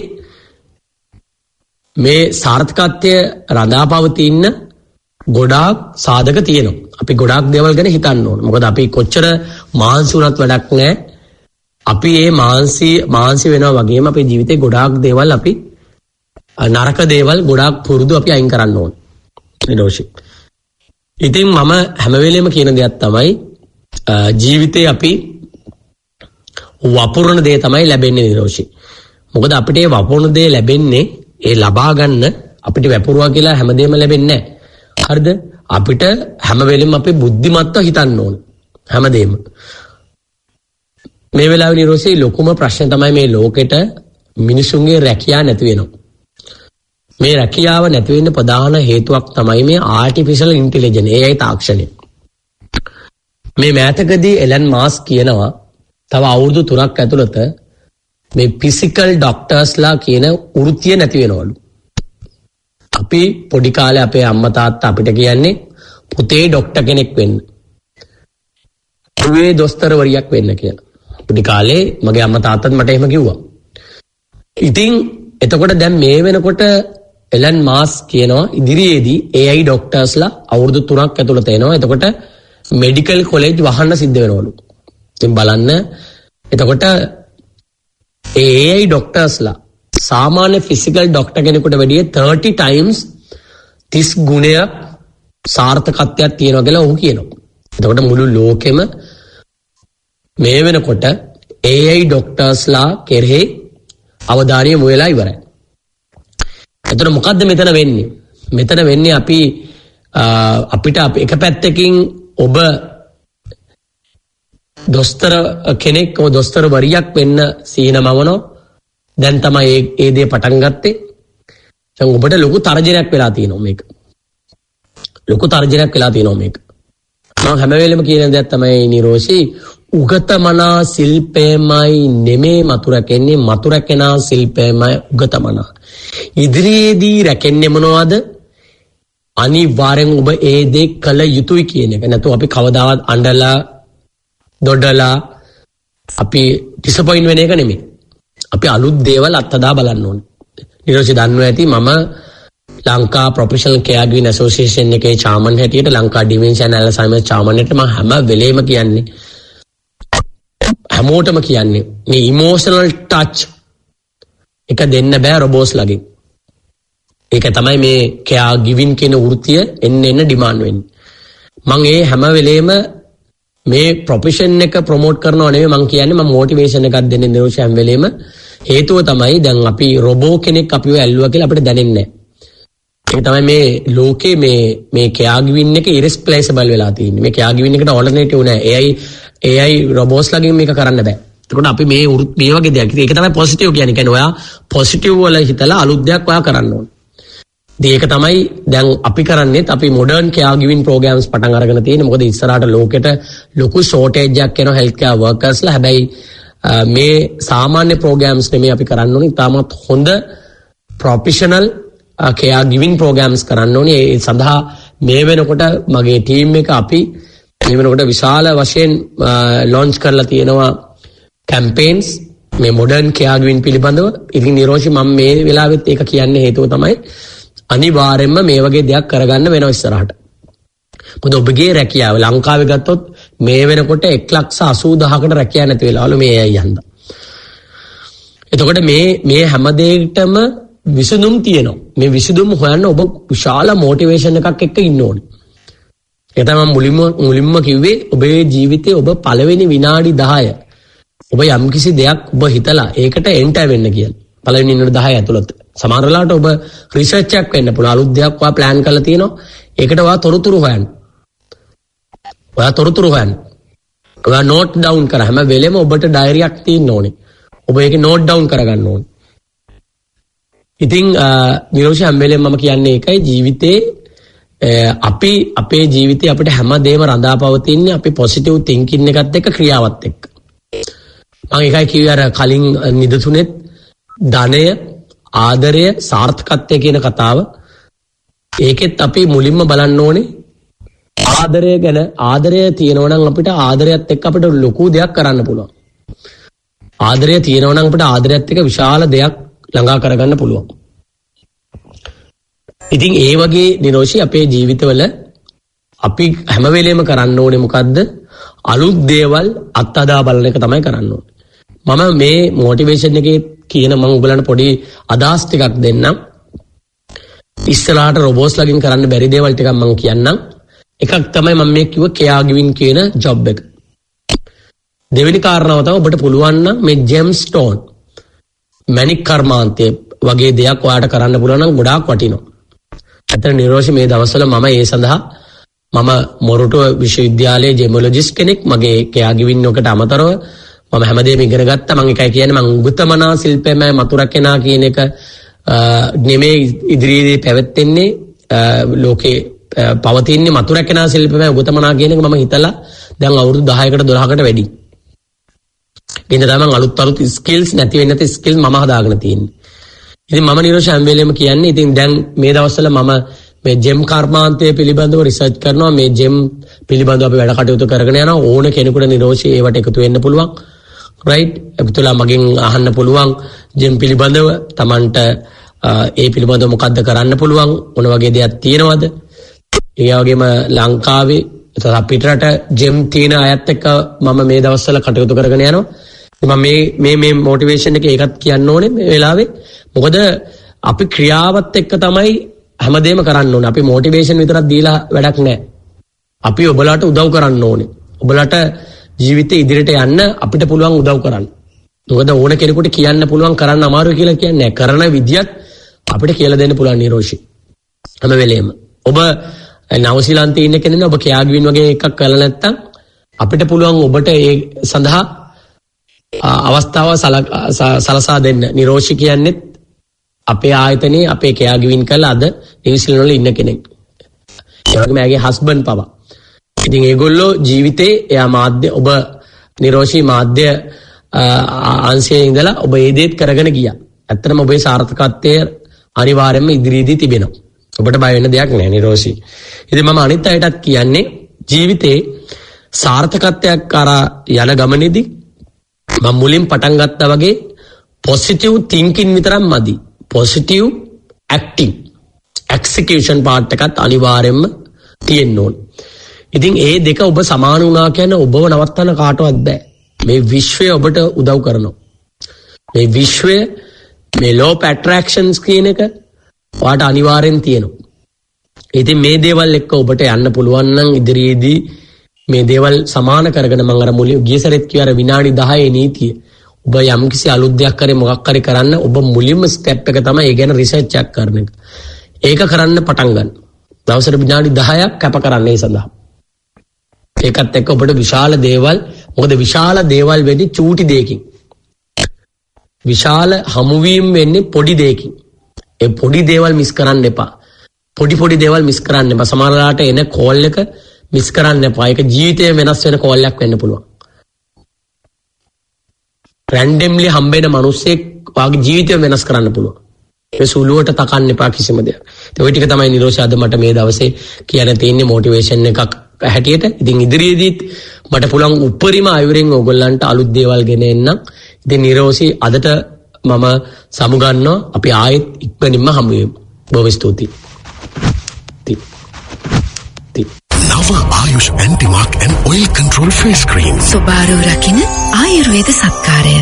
Speaker 6: මේ සාර්ථකත්වය රඳාපවතින ගොඩාක් සාධක තියෙනවා. අපි ගොඩාක් දේවල් ගැන හිතන්න ඕන. මොකද අපි කොච්චර මානසික වුණත් වැඩක් නැහැ. අපි මේ මානසික වෙනවා වගේම අපේ ජීවිතේ ගොඩාක් දේවල් අපි නරක දේවල් ගොඩාක් පුරුදු අපි අයින් කරන්න ඕන. නිරෝෂි. ඉතින් මම හැම වෙලෙම කියන දෙයක් තමයි ජීවිතේ අපි වපුරන දේ තමයි ලැබෙන්නේ නිරෝෂි. මොකද අපිට මේ වපුරන දේ ලැබෙන්නේ ඒ ලබා ගන්න අපිට වැපුරුවා කියලා හැමදේම ලැබෙන්නේ නැහැ. හරිද? අපිට හැම වෙලෙම අපි බුද්ධිමත්ව හිතන්න ඕන. හැමදේම. මේ වෙලාවේ නිරෝෂි ලොකුම ප්‍රශ්නේ තමයි මේ ලෝකෙට මිනිසුන්ගේ රැකියාව නැති වෙනවා. මේ රැකියාව නැති වෙන්න ප්‍රධාන හේතුවක් තමයි මේ ආටිෆිෂල් ඉන්ටෙලිජන්ස් AI තාක්ෂණය. මේ මෑතකදී එලන් මාස්ක් කියනවා තව අවුරුදු 3ක් ඇතුළත මේ ෆිසිකල් ඩොක්ටර්ස්ලා කියන වෘත්තිය නැති වෙනවලු. අපි පොඩි කාලේ අපේ අම්මා තාත්තා අපිට කියන්නේ පුතේ ડોක්ටර් කෙනෙක් වෙන්න. පුවේ දොස්තරවරියක් වෙන්න කියලා. පොඩි කාලේ මගේ අම්මා තාත්තත් මට එහෙම කිව්වා. ඉතින් එතකොට දැන් මේ වෙනකොට එලන් මාස්ක් කියනවා ඉදිරියේදී AI ડોක්ටර්ස්ලා අවුරුදු 3ක් ඇතුළත එනවා. එතකොට මෙඩිකල් කොලෙජ් වහන්න සිද්ධ වෙනවලු. ඉතින් බලන්න එතකොට AI ડોක්ටර්ස්ලා සාමාන්‍ය ෆිසිකල් ડોක්ටර් කෙනෙකුට වැඩිය 30 times 30 ගුණයක් සාර්ථකත්වයක් තියෙනවා කියලා ඔහු කියනවා. එතකොට මුළු ලෝකෙම මේ වෙනකොට AI ડોක්ටර්ස්ලා කෙරෙහි අවධානය යොමු වෙලා ඉවරයි. එතකොට මොකද්ද මෙතන වෙන්නේ? මෙතන වෙන්නේ අපිට එක පැත්තකින් ඔබ දොස්තර කෙනෙක් දොස්තර වරියක් වෙන්න සීනමවනෝ. දැන් තමයි ඒ දේ පටන් ගත්තේ. දැන් ඔබට ලොකු තර්ජනයක් වෙලා තියෙනවා මේක. ලොකු තර්ජනයක් වෙලා තියෙනවා මේක. මම හැම වෙලෙම කියන දෙයක් තමයි නිරෝෂි උගතමනා ශිල්පයමයි නෙමේ මතු රැකෙන්නේ මතු රැකෙනා ශිල්පයමයි උගතමනා. ඉදිරියේදී රැකෙන්නේ මොනවද? අනිවාර්යෙන් ඔබ ඒ දේ කළ යුතුයි කියන එක. නැත්නම් අපි කවදාවත් අඬලා දොඩලා අපි ඩිසපොයින්ට් වෙන එක නෙමෙයි. අපි අලුත් දේවල් අත්හදා බලන්න ඕනේ. නිරෝෂි දන්නවා ඇති මම Lanka professional care giving association එකේ චාර්මන් හැටියට Lanka dementia and Alzheimer's chairman හැටියට මම හැම වෙලේම කියන්නේ හැමෝටම කියන්නේ මේ ඉමෝෂනල් ටච් එක දෙන්න බෑ රොබෝස් ලගේ. ඒක තමයි මේ කෙයාර් ගිවින් කියන වෘත්තිය එන්න ඩිමාන්ඩ් වෙන්නේ. මම ඒ හැම වෙලේම මේ ප්‍රොෆෙෂන් එක ප්‍රොමෝට් කරනව නෙවෙයි මම කියන්නේ මම මොටිවේෂන් එකක් දෙන්නේ නිරෝෂි හැම වෙලේම. හේතුව තමයි දැන් අපි රොබෝ කෙනෙක් අපිව ඇල්ලුවා කියලා අපිට දැනෙන්නේ නැහැ. ඒක තමයි මේ ලෝකේ මේ කෙයාර් ගිවින් එක ඉරෙස්ප්ලේසබල් වෙලා තියෙන්නේ. මේ කෙයාර් ගිවින් එකට ඔල්ටර්නේටිව් නැහැ. AI රොබෝස් ලගින් මේක කරන්න බෑ. එතකොට අපි මේ වගේ දෙයක්. ඒක තමයි පොසිටිව් කියන්නේ. කියන්නේ ඔයා පොසිටිව් වල හිතලා අලුත් දෙයක් ඔයා කරන්න ඕනේ. ඒක තමයි දැන් අපි කරන්නේත් අපි මොඩර්න් කෙයාර් ගිවින් ප්‍රෝග්‍රෑම්ස් පටන් අරගෙන තියෙන්නේ. මොකද ඉස්සරහට ලෝකෙට ලොකු ෂෝටේජ් එකක් එනවා හෙල්ත් කෙයාර් වර්කර්ස්ලා. හැබැයි මේ සාමාන්‍ය ප්‍රෝග්‍රෑම්ස් නෙමෙයි අපි කරන්න ඕනේ. තාමත් හොඳ ප්‍රොෆෙෂනල් කෙයාර් ගිවින් ප්‍රෝග්‍රෑම්ස් කරන්න ඕනේ. ඒ සඳහා මේ වෙනකොට මගේ ටීම් එක අපි මේ වෙනකොට විශාල වශයෙන් ලොන්ච් කරලා තියෙනවා කැම්පේන්ස් මේ මොඩර්න් කෙයාර් ගිවින් පිළිබඳව. ඉතින් නිරෝෂි මම මේ වෙලාවෙත් ඒක කියන්නේ හේතුව තමයි අනිවාර්යයෙන්ම මේ වගේ දෙයක් කරගන්න වෙනවා ඉස්සරහට. මොකද ඔබගේ රැකියාව ලංකාවේ ගත්තොත් මේ වෙනකොට 1,80,000කට රැකියාව නැති වෙලාවලු මේ අය යන්දා. එතකොට මේ හැම දෙයකටම විසඳුම් තියෙනවා. මේ විසඳුම් හොයන්න ඔබ විශාල මොටිවේෂන් එකක් එක්ක ඉන්න ඕනේ. ඒ තමයි මුලින්ම කිව්වේ ඔබේ ජීවිතේ ඔබ පළවෙනි විනාඩි 10 ඔබ යම්කිසි දෙයක් ඔබ හිතලා ඒකට එන්ටර් වෙන්න කියලා. පළවෙනි විනාඩි 10 ඇතුළත. සමහර වෙලාවට ඔබ රිසර්ච් එකක් වෙන්න පුළුවන්. අලුත් දෙයක් ඔයා ප්ලෑන් කරලා තියෙනවා. ඒකට ඔයා තොරතුරු හොයන්න. ඔයා නෝට් ඩවුන් කර හැම වෙලෙම ඔබට ඩයරියක් තියෙන්න ඕනේ. ඔබ ඒක නෝට් ඩවුන් කරගන්න ඕනේ. ඉතින් නිරෝෂි හැම වෙලෙම මම කියන්නේ ඒකයි ජීවිතේ අපි අපේ ජීවිතේ අපිට හැමදේම රඳාපවතින්නේ අපි පොසිටිව් තින්කින් එකත් එක්ක ක්‍රියාවත් එක්ක. මම ඒකයි කිව්වේ අර කලින් නිදසුනේත් ධනය ආදරය සාර්ථකත්වය කියන කතාව. ඒකෙත් අපි මුලින්ම බලන්න ඕනේ ආදරය ගැන. ආදරය තියෙනවා නම් අපිට ආදරයත් එක්ක අපිට ලොකු දෙයක් කරන්න පුළුවන්. ආදරය තියෙනවා නම් අපිට ආදරයත් එක්ක විශාල දෙයක් ළඟා කරගන්න පුළුවන්. ඉතින් ඒ වගේ නිරෝෂි අපේ ජීවිතවල අපි හැම වෙලේම කරන්න ඕනේ මොකද්ද? අලුත් දේවල් අත්හදා බලන එක තමයි කරන්න ඕනේ. මම මේ මොටිවේෂන් එකේ කියන මම ඔයගලන්ට පොඩි අදහස් ටිකක් දෙන්නම්. ඉස්සරහට රොබෝස් ලගින් කරන්න බැරි දේවල් ටිකක් මම කියන්නම්. එකක් තමයි මම මේ කිව්ව කෙයාර් ගිවින් කියන ජොබ් එක. දෙවෙනි කාරණාව තමයි ඔබට පුළුවන් නම් මේ ජෙම් ස්ටෝන් මැණික් කර්මාන්තය වගේ දෙයක් ඔයාලට කරන්න පුළුවන් නම් ගොඩාක් වටිනවා. අතන නිරෝෂි මේ දවස්වල මම ඒ සඳහා මම මොරටුව විශ්වවිද්‍යාලයේ ජෙමොලොජිස්ට් කෙනෙක්. මගේ කෙයාර් ගිවින් එකට අමතරව මම හැමදේම ඉගෙන ගත්තා. මම එකයි කියන්නේ මම උගතමනා ශිල්පයමයි මතුරකෙනා කියන එක නෙමේ ඉදිරියේදී පැවැත්ෙන්නේ ලෝකේ පවතින්නේ මතුරකෙනා ශිල්පයමයි උගතමනා කියන එක මම හිතලා දැන් අවුරුදු 10කට 12කට වැඩි. ඉතින් තමයි අලුත් ස්කිල්ස් නැති වෙන්නේ නැති ස්කිල් මම හදාගෙන තියෙන්නේ. ඉතින් මම නිරෝෂ හැම වෙලේම කියන්නේ ඉතින් දැන් මේ දවස්වල මම මේ ජෙම් කර්මාන්තය පිළිබඳව රිසර්ච් කරනවා. මේ ජෙම් පිළිබඳව අපි වැඩ කටයුතු කරගෙන යනවා. ඕන කෙනෙකුට නිරෝෂි ඒවට එකතු වෙන්න පුළුවන්. රයිට්? ඒකතුලා මගෙන් අහන්න පුළුවන් ජෙම් පිළිබඳව Tamanට ඒ පිළිබඳව මොකද්ද කරන්න පුළුවන්? මොන වගේ දෙයක් තියෙනවද? ඒ වගේම ලංකාවේ පිටරට ජෙම් තියෙන අයත් එක්ක මම මේ දවස්වල කටයුතු කරගෙන යනවා. මම මේ මොටිවේෂන් එක ඒකත් කියන්න ඕනේ මේ වෙලාවේ. මොකද අපි ක්‍රියාවත් එක්ක තමයි හැමදේම කරන්න ඕනේ. අපි මොටිවේෂන් විතරක් දීලා වැඩක් නැහැ. අපි ඔබලාට උදව් කරන්න ඕනේ. ඔබලාට ජීවිතේ ඉදිරියට යන්න අපිට පුළුවන් උදව් කරන්න. මොකද ඕන කෙනෙකුට කියන්න පුළුවන් කරන්න අමාරුයි කියලා කියන්නේ නැහැ. කරන විදියත් අපිට කියලා දෙන්න පුළුවන් නිරෝෂි. හැම වෙලේම. ඔබ නවසීලන්තේ ඉන්න කෙනෙක් ඔබ කෙයාර් ගිවින් වගේ එකක් කරලා නැත්නම් අපිට පුළුවන් ඔබට ඒ සඳහා අවස්ථාව සලසා දෙන්න. නිරෝෂි කියන්නේ අපේ ආයතනයේ අපේ කෙයාර් ගිවින් කරලා අද නිව්සීලන්ත වල ඉන්න කෙනෙක්. ඒ වගේම එයාගේ හස්බන්ඩ් පවා. ඉතින් ඒගොල්ලෝ ජීවිතේ එයා මාධ්‍ය ඔබ නිරෝෂි මාධ්‍ය අංශයේ ඉඳලා ඔබ ඒ දේත් කරගෙන ගියා. ඇත්තටම ඔබේ සාර්ථකත්වය අනිවාර්යයෙන්ම ඉදිරියේදී තිබෙනවා. ඔබට බය වෙන්න දෙයක් නැහැ නිරෝෂි. ඉතින් මම අනිත් අයටත් කියන්නේ ජීවිතේ සාර්ථකත්වයක් කරා යන ගමනේදී මම මුලින් පටන් ගත්තා වගේ පොසිටිව් තින්කින් විතරක් මදි. පොසිටිව් ඇක්ටිං එක්සිකියුෂන් පාර්ට් එකත් අනිවාර්යෙන්ම තියෙන්න ඕන. ඉතින් ඒ දෙක ඔබ සමාන වුණා කියන්නේ ඔබව නවත්තන්න කාටවත් බෑ. මේ විශ්වය ඔබට උදව් කරනවා. මේ විශ්වය මේ law of attractions කියන එක ඔයාට අනිවාර්යෙන් තියෙනවා. ඉතින් මේ දේවල් එක්ක ඔබට යන්න පුළුවන් නම් ඉදිරියේදී මේ දේවල් සමාන කරගෙන මම අර මුලින් ගිය සැරේත් කිව්වා අර විනාඩි 10 නීතිය. ඔබ යම්කිසි අලුත් දෙයක් කරේ මොකක් හරි කරන්න ඔබ මුලින්ම ස්ටෙප් එක තමයි ඒ ගැන රිසර්ච් එකක් කරන එක. ඒක කරන්න පටන් ගන්න. දවසට විනාඩි 10ක් කැප කරන්න ඒ සඳහා. ඒකත් එක්ක ඔබට විශාල දේවල් මොකද විශාල දේවල් වෙන්නේ චූටි දෙයකින්. විශාල හමුවීම් වෙන්නේ පොඩි දෙයකින්. ඒ පොඩි දේවල් මිස් කරන්න එපා. පොඩි දේවල් මිස් කරන්න එපා. සමහරලාට එන කෝල් එක මිස් කරන්න එපා. ඒක ජීවිතේ වෙනස් වෙන කෝල් එකක් වෙන්න පුළුවන්. රැන්ඩම්ලි හම්බෙන මිනිස්සෙක් වාගේ ජීවිතය වෙනස් කරන්න පුළුවන්. ඒ සුළුවට තකන්න එපා කිසිම දෙයක්. ඒ ටික තමයි නිරෝෂ අද මට මේ දවසේ කියන්න තියෙන්නේ මොටිවේෂන් එකක් හැටියට. ඉතින් ඉදිරියේදීත් මට පුළුවන් උපරිම අයුරින් ඕගොල්ලන්ට අලුත් දේවල් ගෙන එන්නම්. ඉතින් නිරෝෂි අදට මම සමුගන්නවා. අපි ආයෙත් ඉක්මනින්ම හමු වෙමු. බොහොම ස්තුතියි.
Speaker 7: Nava Ayush Anti-Mark and Oil Control Face Cream.
Speaker 8: Subaru Rakin Ayurveda Satkaraya.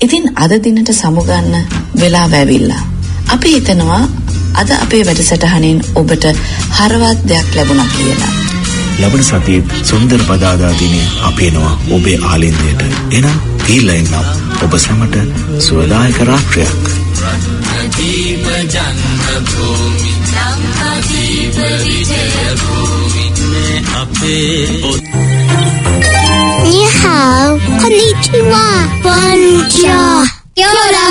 Speaker 2: ඉතින් අද දිනට සමුගන්න වෙලාව ඇවිල්ලා. අපි හිතනවා අද අපේ වැඩසටහනෙන් ඔබට හරවත් දෙයක් ලැබුණා කියලා.
Speaker 3: ලබන සතියේ සුන්දර බදාදා දිනේ අපි එනවා ඔබේ ආලින්දයට. එනම් තීලා ඉන්නම් ඔබ සැමට සුවදායක රාත්‍රියක්.
Speaker 9: දීප ජන්මභූමි දීප විජයභූමි මේ අපේ
Speaker 10: Ni hao, konnichiwa, bonjour, yola.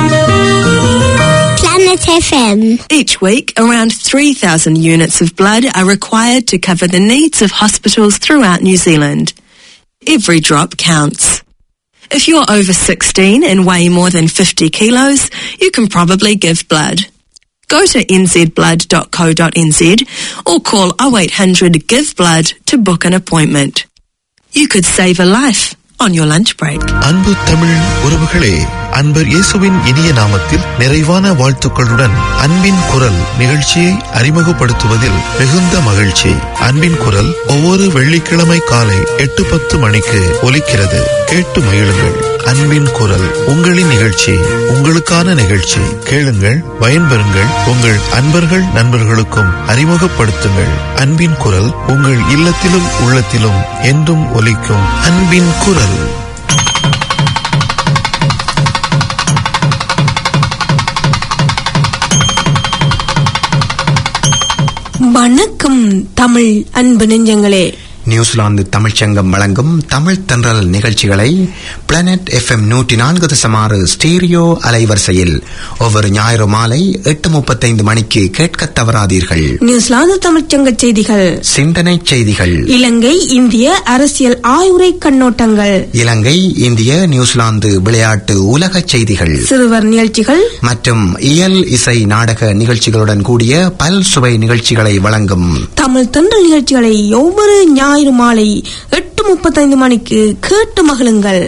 Speaker 10: Planet FM.
Speaker 11: Each week, around 3,000 units of blood are required to cover the needs of hospitals throughout New Zealand. Every drop counts. If you're over 16 and weigh more than 50 kilos, you can probably give blood. Go to nzblood.co.nz or call 0800 GIVE BLOOD to book an appointment. You could save a life on your lunch break.
Speaker 7: அன்பு தமிழ் உறவுகளே, அன்பர் இயேசுவின் இனிய நாமத்தில் நிறைவான வாழ்த்துக்களுடன் அன்பின் குரல் நிகழ்ச்சியை அறிமுகப்படுத்துவதில் மிகுந்த மகிழ்ச்சி. அன்பின் குரல் ஒவ்வொரு வெள்ளிக்கிழமை காலை 8:10 மணிக்கு ஒலிக்கிறது. கேட்டு மகிழுங்கள். அன்பின் குரல் உங்களின் நிகழ்ச்சி, உங்களுக்கான நிகழ்ச்சி. கேளுங்கள், பயன்பெறுங்கள், உங்கள் அன்பர்கள் நண்பர்களுக்கும் அறிமுகப்படுத்துங்கள். அன்பின் குரல் உங்கள் இல்லத்திலும் உள்ளத்திலும் என்றும் ஒலிக்கும். அன்பின் குரல்.
Speaker 11: வணக்கம் தமிழ் அன்பு நெஞ்சங்களே.
Speaker 12: நியூசிலாந்து தமிழ்ச்சங்கம் வழங்கும் தமிழ் தென்றல் நிகழ்ச்சிகளை பிளானட் FM 104.6 ஸ்டீரியோ அலைவரிசையில் ஒவ்வொரு ஞாயிறு மாலை 8:35 மணிக்கு கேட்க தவறாதீர்கள்.
Speaker 11: நியூசிலாந்து தமிழ்ச்சங்க செய்திகள்,
Speaker 12: சிந்தனை செய்திகள்,
Speaker 11: இலங்கை இந்திய அரசியல் ஆய்வுரை கண்ணோட்டங்கள்,
Speaker 12: இலங்கை இந்திய நியூசிலாந்து விளையாட்டு உலக செய்திகள்,
Speaker 11: சிறுவர் நிகழ்ச்சிகள்
Speaker 12: மற்றும் இயல் இசை நாடக நிகழ்ச்சிகளுடன் கூடிய பல் சுவை நிகழ்ச்சிகளை வழங்கும்
Speaker 11: தமிழ் தென்றல் நிகழ்ச்சிகளை ஒவ்வொரு ஞாயிறு மாலை 8:35 மணிக்கு கேட்டு மகிழுங்கள்.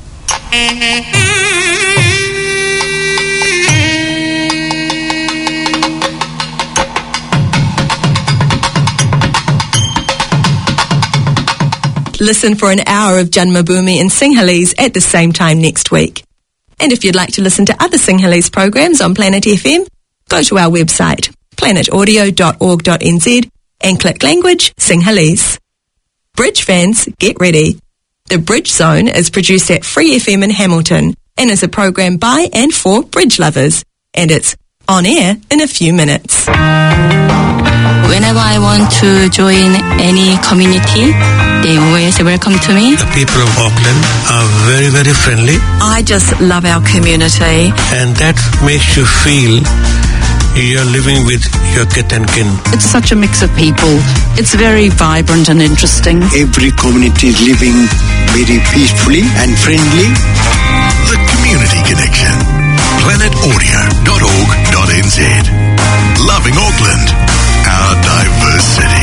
Speaker 11: Listen for an hour of Janmabhoomi in Sinhalese at the same time next week. And if you'd like to listen to other Sinhalese programs on Planet FM, go to our website, planetaudio.org.nz, and click Language Sinhalese. Bridge fans, get ready. The Bridge Zone is produced at Free FM in Hamilton and is a program by and for bridge lovers. And it's on air in a few minutes.
Speaker 13: Whenever I want to join any community, they always welcome to me.
Speaker 14: The people of Auckland are very, very friendly.
Speaker 11: I just love our community.
Speaker 14: And that makes you feel you're living with your kith and kin.
Speaker 15: It's such a mix of people. It's very vibrant and interesting.
Speaker 16: Every community is living very peacefully and friendly.
Speaker 7: The Community Connection. planetaudio.org.nz. Loving Auckland, our diverse city.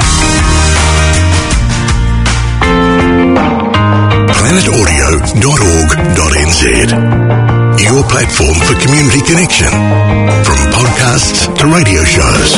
Speaker 7: planetaudio.org.nz. Your platform for community connection. From podcasts to radio shows.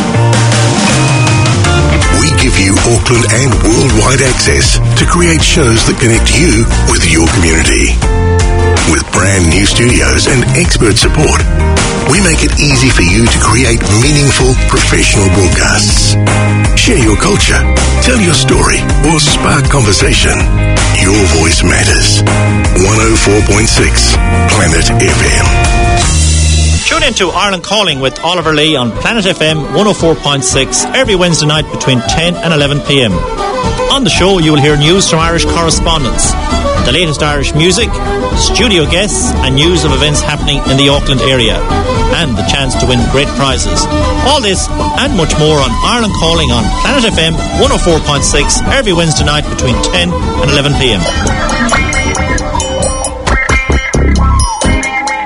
Speaker 7: We give you Auckland and worldwide access to create shows that connect you with your community. With brand new studios and expert support, we make it easy for you to create meaningful professional broadcasts. Share your culture, tell your story, or spark conversation. Your voice matters. 104.6 Planet FM.
Speaker 17: Tune in to Ireland Calling with Oliver Lee on Planet FM 104.6 every Wednesday night between 10 and 11 p.m. On the show, you will hear news from Irish correspondents, the latest Irish music, studio guests, and news of events happening in the Auckland area, and the chance to win great prizes. All this and much more on Ireland Calling on Planet FM 104.6 every Wednesday night between 10 and 11 p.m.